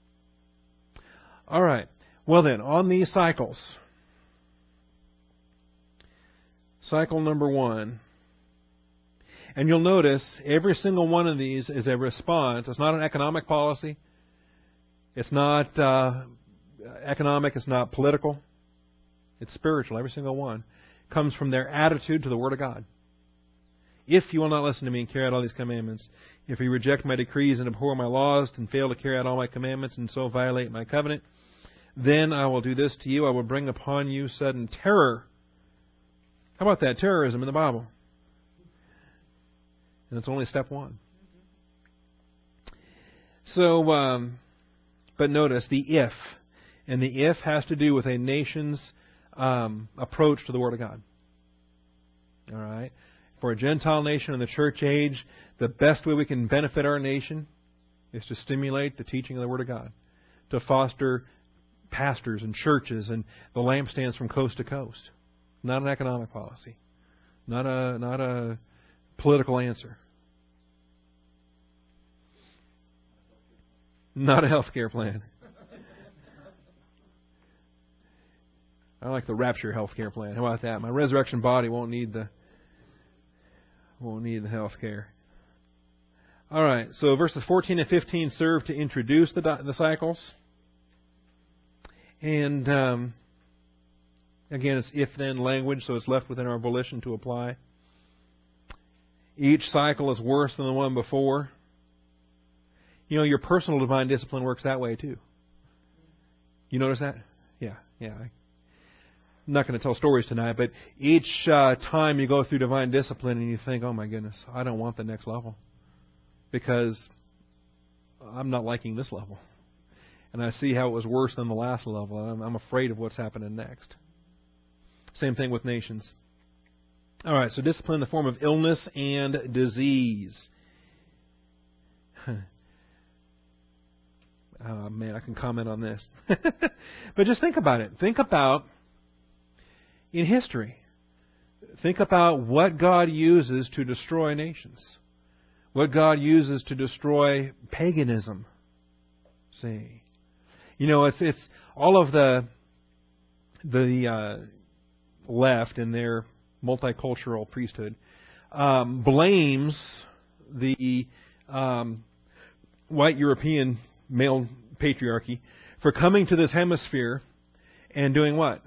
All right. Well then, on these cycles... Cycle number one. And you'll notice every single one of these is a response. It's not an economic policy. It's not uh, economic. It's not political. It's spiritual. Every single one comes from their attitude to the Word of God. If you will not listen to me and carry out all these commandments, if you reject my decrees and abhor my laws and fail to carry out all my commandments and so violate my covenant, then I will do this to you. I will bring upon you sudden terror. How about that? Terrorism in the Bible. And it's only step one. So, um, but notice the if. And the if has to do with a nation's um, approach to the Word of God. All right? For a Gentile nation in the church age, the best way we can benefit our nation is to stimulate the teaching of the Word of God, to foster pastors and churches and the lampstands from coast to coast. Not an economic policy, not a not a political answer, not a health care plan. I like the rapture health care plan. How about that? My resurrection body won't need the won't need the health care. All right. So verses fourteen and fifteen serve to introduce the the cycles, and um, again, it's if-then language, so it's left within our volition to apply. Each cycle is worse than the one before. You know, your personal divine discipline works that way too. You notice that? Yeah, yeah. I'm not going to tell stories tonight, but each uh, time you go through divine discipline and you think, oh my goodness, I don't want the next level because I'm not liking this level. And I see how it was worse than the last level, and I'm, I'm afraid of what's happening next. Same thing with nations. All right, so discipline in the form of illness and disease. Oh, man, I can comment on this. But just think about it. Think about, in history, think about what God uses to destroy nations. What God uses to destroy paganism. See? You know, it's it's all of the the uh, left in their multicultural priesthood um, blames the um, white European male patriarchy for coming to this hemisphere and doing what?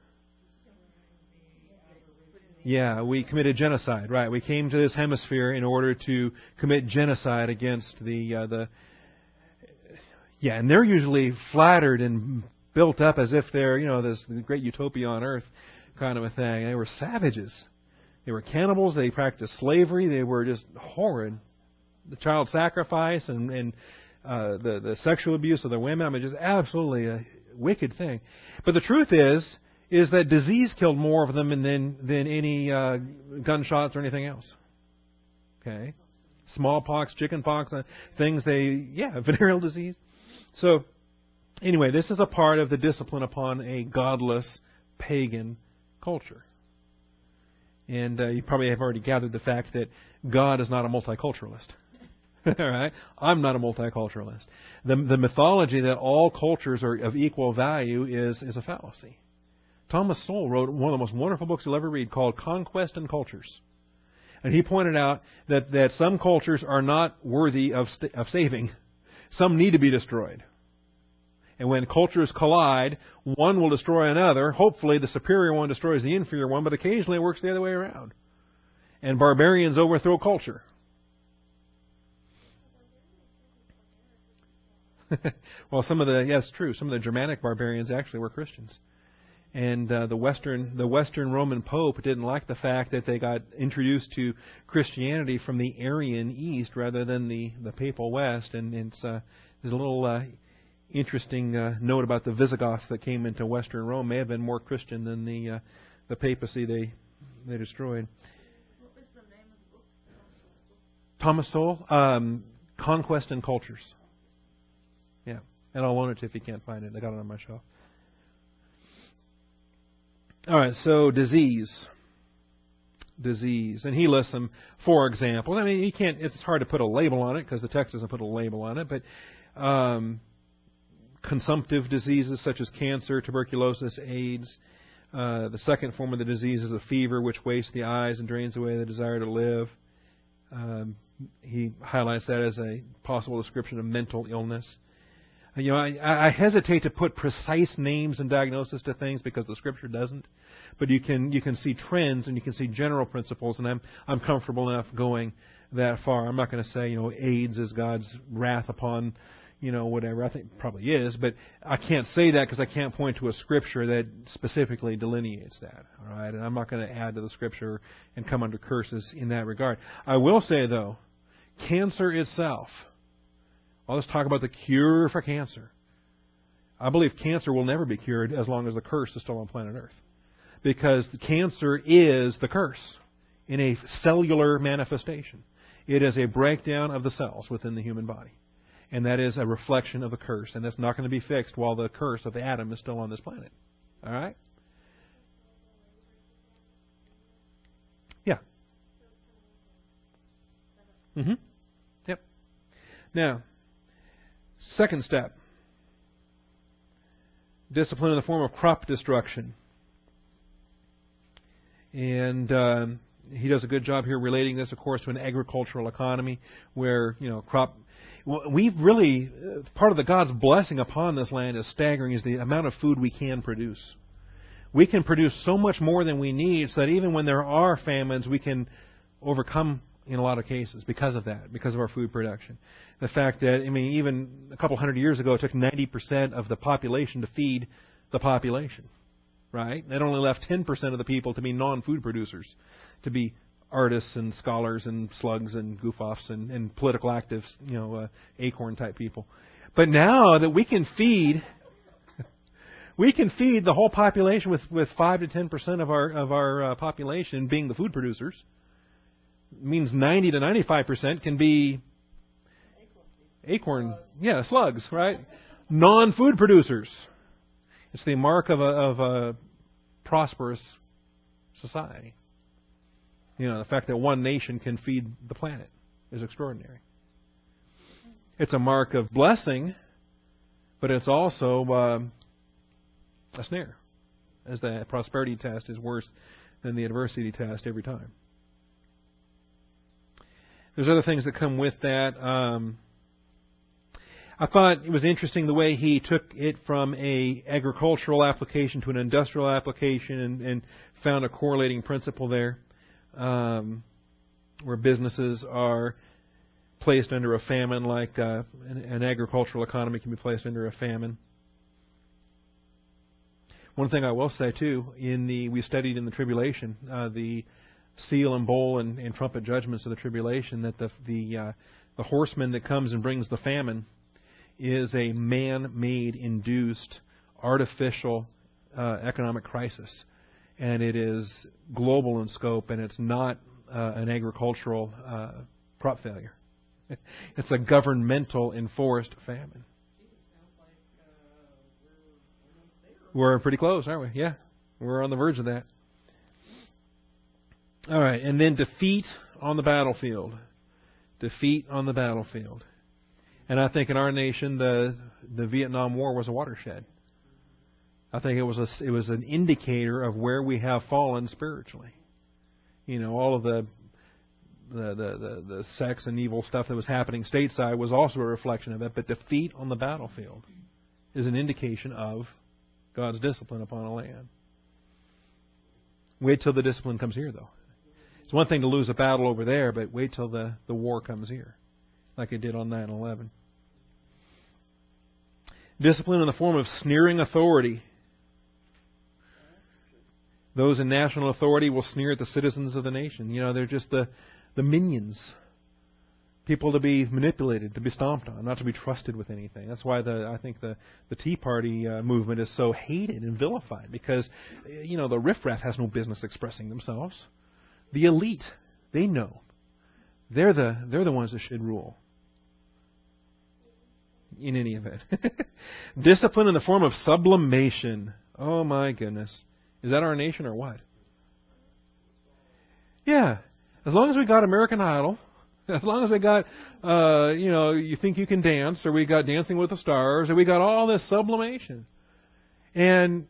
Yeah, we committed genocide, right? We came to this hemisphere in order to commit genocide against the uh, the. Yeah, and they're usually flattered and built up as if they're, you know, this great utopia on earth kind of a thing. They were savages. They were cannibals. They practiced slavery. They were just horrid. The child sacrifice and and uh, the the sexual abuse of the women. I mean, just absolutely a wicked thing. But the truth is. is that disease killed more of them than than any uh, gunshots or anything else. Okay, smallpox, chickenpox, uh, things they yeah, venereal disease. So anyway, this is a part of the discipline upon a godless pagan culture. And uh, you probably have already gathered the fact that God is not a multiculturalist. All right, I'm not a multiculturalist. The the mythology that all cultures are of equal value is is a fallacy. Thomas Sowell wrote one of the most wonderful books you'll ever read called Conquest and Cultures. And he pointed out that, that some cultures are not worthy of, st- of saving. Some need to be destroyed. And when cultures collide, one will destroy another. Hopefully the superior one destroys the inferior one, but occasionally it works the other way around. And barbarians overthrow culture. Well, some of the, yes, true, some of the Germanic barbarians actually were Christians. And uh, the Western the Western Roman Pope didn't like the fact that they got introduced to Christianity from the Arian East rather than the, the Papal West. And it's uh, there's a little uh, interesting uh, note about the Visigoths that came into Western Rome may have been more Christian than the uh, the papacy they they destroyed. What was the name of the book? Thomas Sowell, um, Conquest and Cultures. Yeah, and I'll loan it to you if you can't find it. I got it on my shelf. All right, so disease. Disease. And he lists them four examples. I mean, you can't, it's hard to put a label on it because the text doesn't put a label on it, but um, consumptive diseases such as cancer, tuberculosis, AIDS. Uh, the second form of the disease is a fever which wastes the eyes and drains away the desire to live. Um, he highlights that as a possible description of mental illness. You know, I, I hesitate to put precise names and diagnosis to things because the Scripture doesn't. But you can you can see trends and you can see general principles, and I'm I'm comfortable enough going that far. I'm not going to say, you know, AIDS is God's wrath upon, you know, whatever. I think it probably is, but I can't say that because I can't point to a Scripture that specifically delineates that. All right, and I'm not going to add to the Scripture and come under curses in that regard. I will say though, cancer itself. Well, let's talk about the cure for cancer. I believe cancer will never be cured as long as the curse is still on planet Earth. Because the cancer is the curse in a cellular manifestation. It is a breakdown of the cells within the human body. And that is a reflection of the curse. And that's not going to be fixed while the curse of Adam is still on this planet. All right? Yeah. Mm-hmm. Yep. Now, second step. Discipline in the form of crop destruction. And um, he does a good job here relating this, of course, to an agricultural economy where, you know, crop... We've really... Part of the God's blessing upon this land is staggering, is the amount of food we can produce. We can produce so much more than we need so that even when there are famines, we can overcome in a lot of cases because of that, because of our food production. The fact that, I mean, even a couple hundred years ago, it took ninety percent of the population to feed the population. Right? That only left ten percent of the people to be non-food producers, to be artists and scholars and slugs and goof-offs and, and political actives, you know, uh, acorn-type people. But now that we can feed, we can feed the whole population with, with five to ten percent of our of our uh, population being the food producers. It means ninety to ninety-five percent can be acorn, yeah, slugs, right? Non-food producers. It's the mark of a, of a prosperous society. You know, the fact that one nation can feed the planet is extraordinary. It's a mark of blessing, but it's also um, a snare, as the prosperity test is worse than the adversity test every time. There's other things that come with that. Um, I thought it was interesting the way he took it from a agricultural application to an industrial application and, and found a correlating principle there, um, where businesses are placed under a famine, like uh, an, an agricultural economy can be placed under a famine. One thing I will say too, in the we studied in the tribulation, uh, the seal and bowl and, and trumpet judgments of the tribulation, that the the uh, the horseman that comes and brings the famine is a man-made, induced, artificial uh, economic crisis. And it is global in scope, and it's not uh, an agricultural uh, crop failure. It's a governmental enforced famine. We're pretty close, aren't we? Yeah, we're on the verge of that. All right, and then defeat on the battlefield. Defeat on the battlefield. And I think in our nation, the the Vietnam War was a watershed. I think it was a, it was an indicator of where we have fallen spiritually. You know, all of the the, the the the sex and evil stuff that was happening stateside was also a reflection of it. But defeat on the battlefield is an indication of God's discipline upon a land. Wait till the discipline comes here, though. It's one thing to lose a battle over there, but wait till the, the war comes here, like it did on nine eleven. Discipline in the form of sneering authority. Those in national authority will sneer at the citizens of the nation. You know, they're just the, the minions. People to be manipulated, to be stomped on, not to be trusted with anything. That's why the I think the, the Tea Party uh, movement is so hated and vilified, because, you know, the riffraff has no business expressing themselves. The elite, they know. They're the they're the ones that should rule. In any event. Discipline in the form of sublimation. Oh my goodness. Is that our nation or what? Yeah. As long as we got American Idol, as long as we got, uh, you know, You Think You Can Dance, or we got Dancing with the Stars, or we got all this sublimation. And,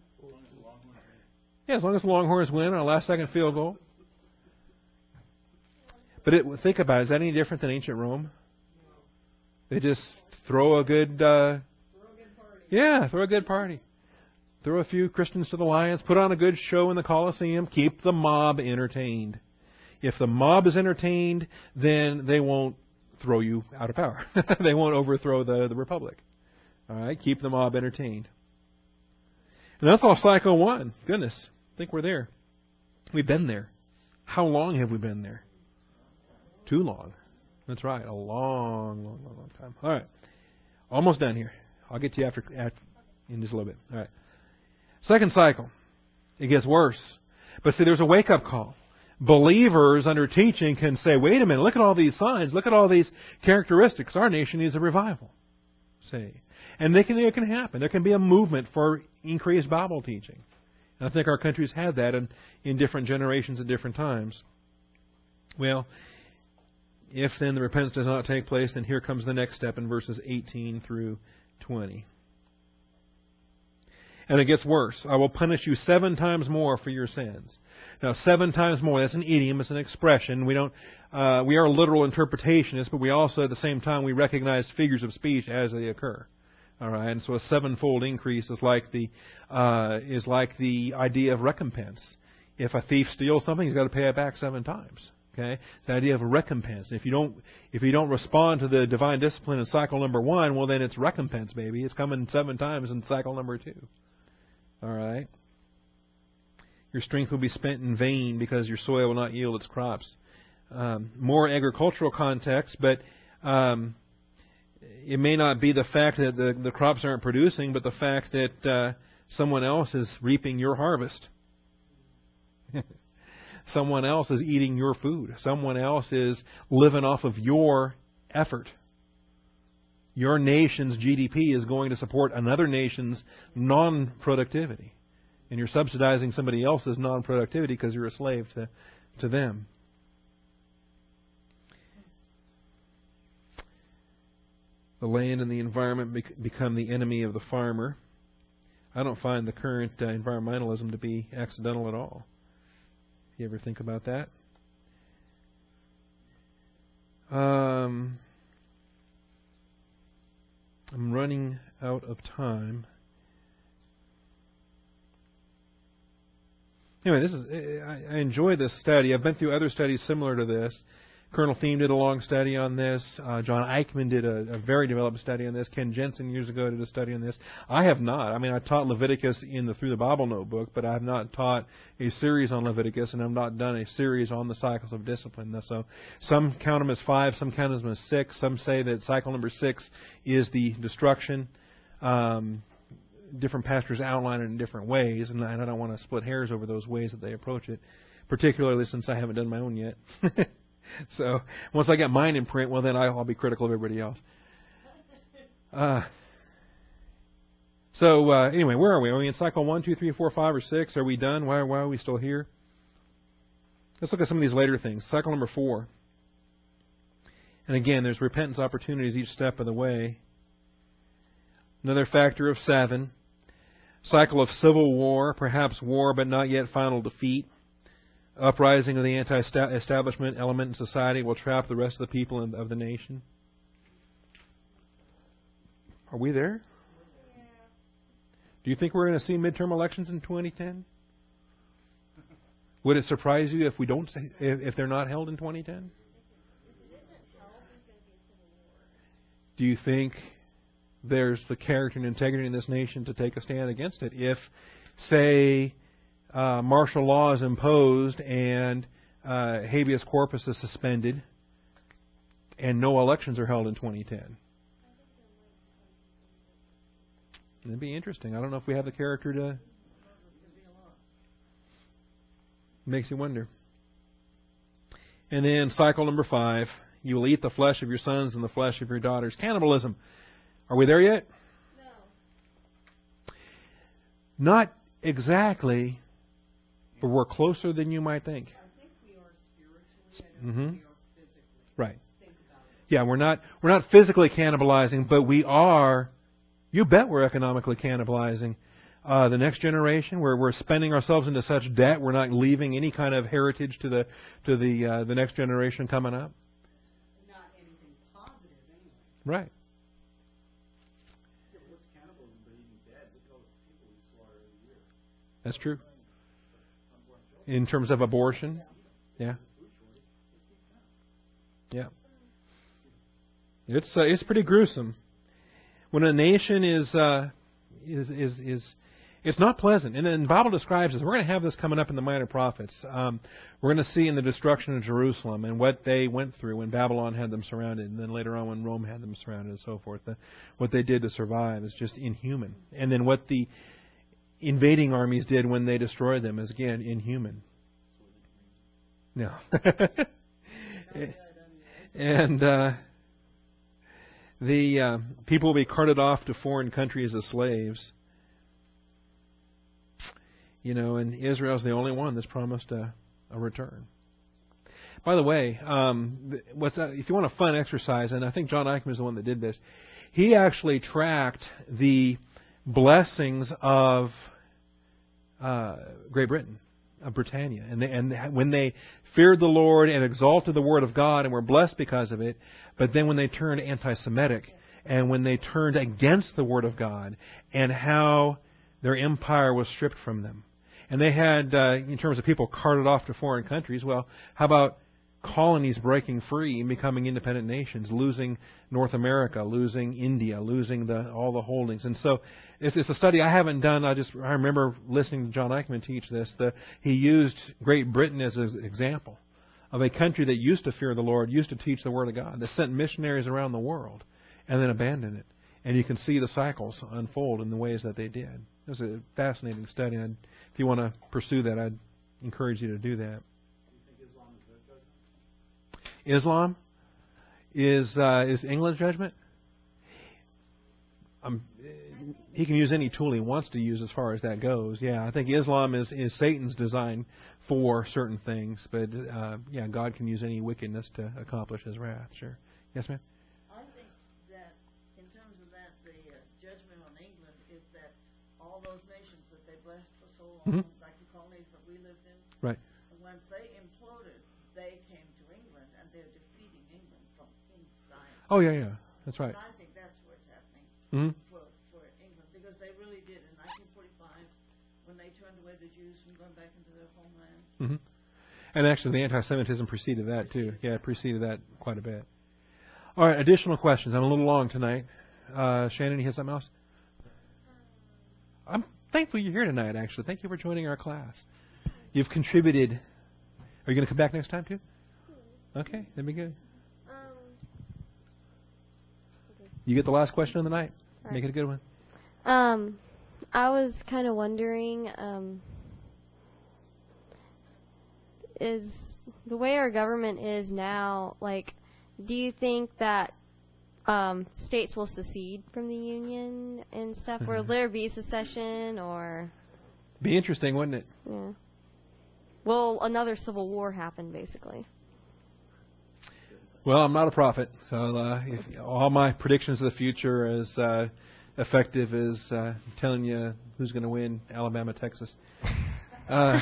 yeah, as long as the Longhorns win on a last second field goal. But it, think about it. Is that any different than ancient Rome? They just throw a good, uh, yeah, throw a good party. Throw a few Christians to the lions, put on a good show in the Colosseum, keep the mob entertained. If the mob is entertained, then they won't throw you out of power. They won't overthrow the, the republic. All right, keep the mob entertained. And that's all cycle one. Goodness, I think we're there. We've been there. How long have we been there? Too long. That's right, a long, long, long, long time. All right, almost done here. I'll get to you after, after in just a little bit. All right. Second cycle, it gets worse. But see, there's a wake-up call. Believers under teaching can say, wait a minute, look at all these signs, look at all these characteristics. Our nation needs a revival. See. And they can, it can happen. There can be a movement for increased Bible teaching. And I think our country's had that in, in different generations at different times. Well, if then the repentance does not take place, then here comes the next step in verses eighteen through twenty. And it gets worse. I will punish you seven times more for your sins. Now, seven times more, that's an idiom, it's an expression. We don't, uh, we are literal interpretationists, but we also, at the same time, we recognize figures of speech as they occur. All right, and so a sevenfold increase is like the, uh, is like the idea of recompense. If a thief steals something, he's got to pay it back seven times. Okay, the idea of recompense. If you don't, if you don't respond to the divine discipline in cycle number one, well, then it's recompense, baby. It's coming seven times in cycle number two. All right. Your strength will be spent in vain because your soil will not yield its crops. Um, more agricultural context, but um, it may not be the fact that the, the crops aren't producing, but the fact that uh, someone else is reaping your harvest. Someone else is eating your food. Someone else is living off of your effort. Your nation's G D P is going to support another nation's non-productivity. And you're subsidizing somebody else's non-productivity because you're a slave to, to them. The land and the environment bec- become the enemy of the farmer. I don't find the current uh, environmentalism to be accidental at all. You ever think about that? Um... I'm running out of time. Anyway, this is I, I enjoy this study. I've been through other studies similar to this. Colonel Thiem did a long study on this. Uh, John Eichmann did a, a very developed study on this. Ken Jensen years ago did a study on this. I have not. I mean, I taught Leviticus in the Through the Bible notebook, but I have not taught a series on Leviticus, and I've not done a series on the cycles of discipline. So some count them as five, some count them as six. Some say that cycle number six is the destruction. Um, different pastors outline it in different ways, and I don't want to split hairs over those ways that they approach it, particularly since I haven't done my own yet. So once I get mine in print, well, then I'll be critical of everybody else. Uh, so uh, anyway, where are we? Are we in cycle one, two, three, four, five, or six? Are we done? Why, why are we still here? Let's look at some of these later things. Cycle number four. And again, there's repentance opportunities each step of the way. Another factor of seven. Cycle of civil war, perhaps war but not yet final defeat. Uprising of the anti-establishment element in society will trap the rest of the people of the nation. Are we there? Yeah. Do you think we're going to see midterm elections in twenty ten? Would it surprise you if we don't, if, if they're not held in twenty ten? Do you think there's the character and integrity in this nation to take a stand against it? If, say, Uh, martial law is imposed and uh, habeas corpus is suspended and no elections are held in twenty ten. It'd be interesting. I don't know if we have the character to... Makes you wonder. And then cycle number five. You will eat the flesh of your sons and the flesh of your daughters. Cannibalism. Are we there yet? No. Not exactly... But we're closer than you might think. I think we are spiritually mm-hmm. and we are physically. Right. Think about it. Yeah, we're not we're not physically cannibalizing, but we are. You bet we're economically cannibalizing. uh, the next generation, where we're spending ourselves into such debt we're not leaving any kind of heritage to the to the uh, the next generation coming up? Not anything positive, anyway. Right. That's true. In terms of abortion, yeah, yeah, it's uh, it's pretty gruesome when a nation is uh, is is is it's not pleasant. And then the Bible describes this. We're going to have this coming up in the Minor Prophets. Um, we're going to see in the destruction of Jerusalem and what they went through when Babylon had them surrounded, and then later on when Rome had them surrounded, and so forth. The, what they did to survive is just inhuman. And then what the invading armies did when they destroyed them is, again, inhuman. No. and uh, the uh, people will be carted off to foreign countries as slaves. You know, and Israel's the only one that's promised a, a return. By the way, um, what's uh, if you want a fun exercise, and I think John Eichmann is the one that did this, he actually tracked the blessings of uh, Great Britain, of Britannia. And, they, and when they feared the Lord and exalted the Word of God and were blessed because of it, but then when they turned anti-Semitic and when they turned against the Word of God and how their empire was stripped from them. And they had, uh, in terms of people carted off to foreign countries, well, how about colonies breaking free and becoming independent nations, losing North America, losing India, losing the all the holdings. And so it's, it's a study I haven't done. I just I remember listening to John Eichmann teach this. The, he used Great Britain as an example of a country that used to fear the Lord, used to teach the Word of God, that sent missionaries around the world, and then abandoned it. And you can see the cycles unfold in the ways that they did. It was a fascinating study. And if you want to pursue that, I'd encourage you to do that. Islam is uh, is England's judgment. Um, he can use any tool he wants to use as far as that goes. Yeah, I think Islam is, is Satan's design for certain things, but uh, yeah, God can use any wickedness to accomplish His wrath. Sure. Yes, ma'am. I think that in terms of that, the uh, judgment on England is that all those nations that they blessed for so long, Mm-hmm. like the colonies that we lived in, Right. and once they imploded, they came to England, and they're defeating England from inside. Oh yeah, yeah, that's right. And I think that's what's happening Mm-hmm. for, for England, because they really did in nineteen forty-five, when they turned away the Jews from going back into their homeland. Mm-hmm. And actually, the anti-Semitism preceded that too. Yeah, it preceded that quite a bit. All right, additional questions. I'm a little long tonight. Uh, Shannon, you have something else? I'm thankful you're here tonight, actually. Thank you for joining our class. You've contributed. Are you going to come back next time, too? Okay, that'd be good. Um, You get the last question of the night. All Make right. it a good one. um, I was kind of wondering, um, is the way our government is now, like, do you think that um, states will secede from the Union and stuff? Will there be secession, or Be interesting, wouldn't it? yeah. Will another civil war happen, basically? Well, I'm not a prophet, so uh, if all my predictions of the future are as uh, effective as uh, telling you who's going to win Alabama, Texas. Uh,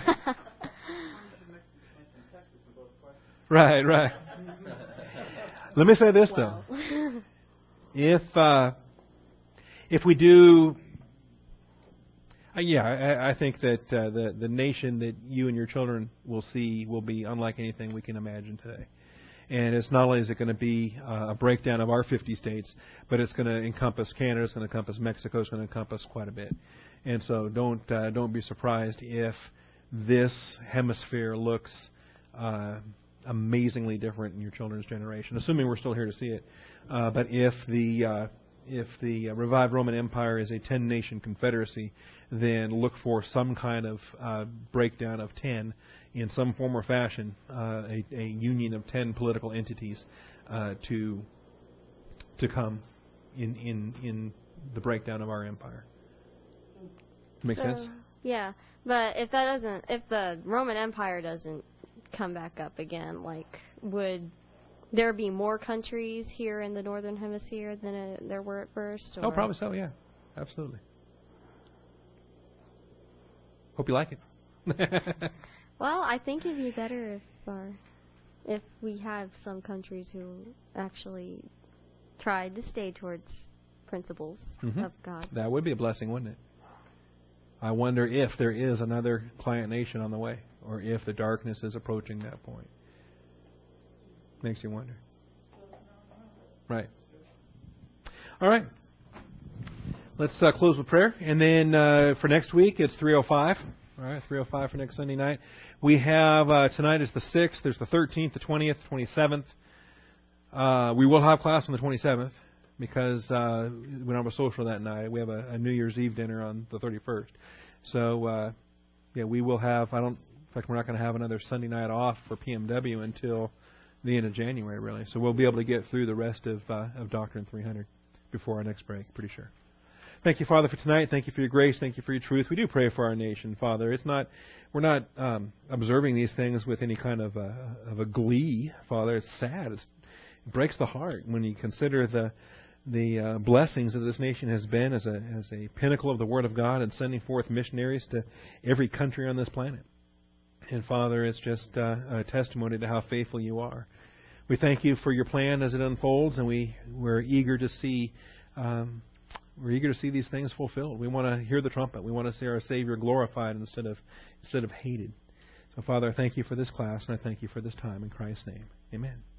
right, right. Let me say this though: if uh, if we do, uh, yeah, I, I think that uh, the the nation that you and your children will see will be unlike anything we can imagine today. And it's not only is it going to be uh, a breakdown of our fifty states, but it's going to encompass Canada, it's going to encompass Mexico, it's going to encompass quite a bit. And so don't uh, don't be surprised if this hemisphere looks uh, amazingly different in your children's generation, assuming we're still here to see it. Uh, but if the uh, if the uh, revived Roman Empire is a ten-nation confederacy, then look for some kind of uh, breakdown of ten in some form or fashion, uh, a, a union of ten political entities uh, to to come in, in in the breakdown of our empire. Make So, sense? Yeah, but if that doesn't, if the Roman Empire doesn't come back up again, like, would there be more countries here in the Northern Hemisphere than uh, there were at first? Or? Oh, probably so. Yeah, absolutely. Hope you like it. Well, I think it'd be better if our, if we have some countries who actually tried to stay towards principles mm-hmm. of God. That would be a blessing, wouldn't it? I wonder if there is another client nation on the way, or if the darkness is approaching that point. Makes you wonder. Right. All right. Let's uh, close with prayer. And then uh, for next week, it's three oh five. All right, three oh five for next Sunday night. We have, uh, tonight is the sixth. There's the thirteenth, the twentieth, twenty-seventh. Uh, we will have class on the twenty-seventh because uh, we don't have a social that night. We have a, a New Year's Eve dinner on the thirty-first. So, uh, yeah, we will have, I don't, in fact, we're not going to have another Sunday night off for P M W until the end of January, really. So we'll be able to get through the rest of, uh, of Doctrine three hundred before our next break, pretty sure. Thank you, Father, for tonight. Thank you for your grace. Thank you for your truth. We do pray for our nation, Father. It's not, we're not um, observing these things with any kind of a, of a glee, Father. It's sad. It's, it breaks the heart when you consider the the uh, blessings that this nation has been as a as a pinnacle of the Word of God and sending forth missionaries to every country on this planet. And Father, it's just uh, a testimony to how faithful you are. We thank you for your plan as it unfolds, and we we're eager to see. Um, We're eager to see these things fulfilled. We want to hear the trumpet. We want to see our Savior glorified instead of instead of hated. So, Father, I thank you for this class, and I thank you for this time. In Christ's name, amen.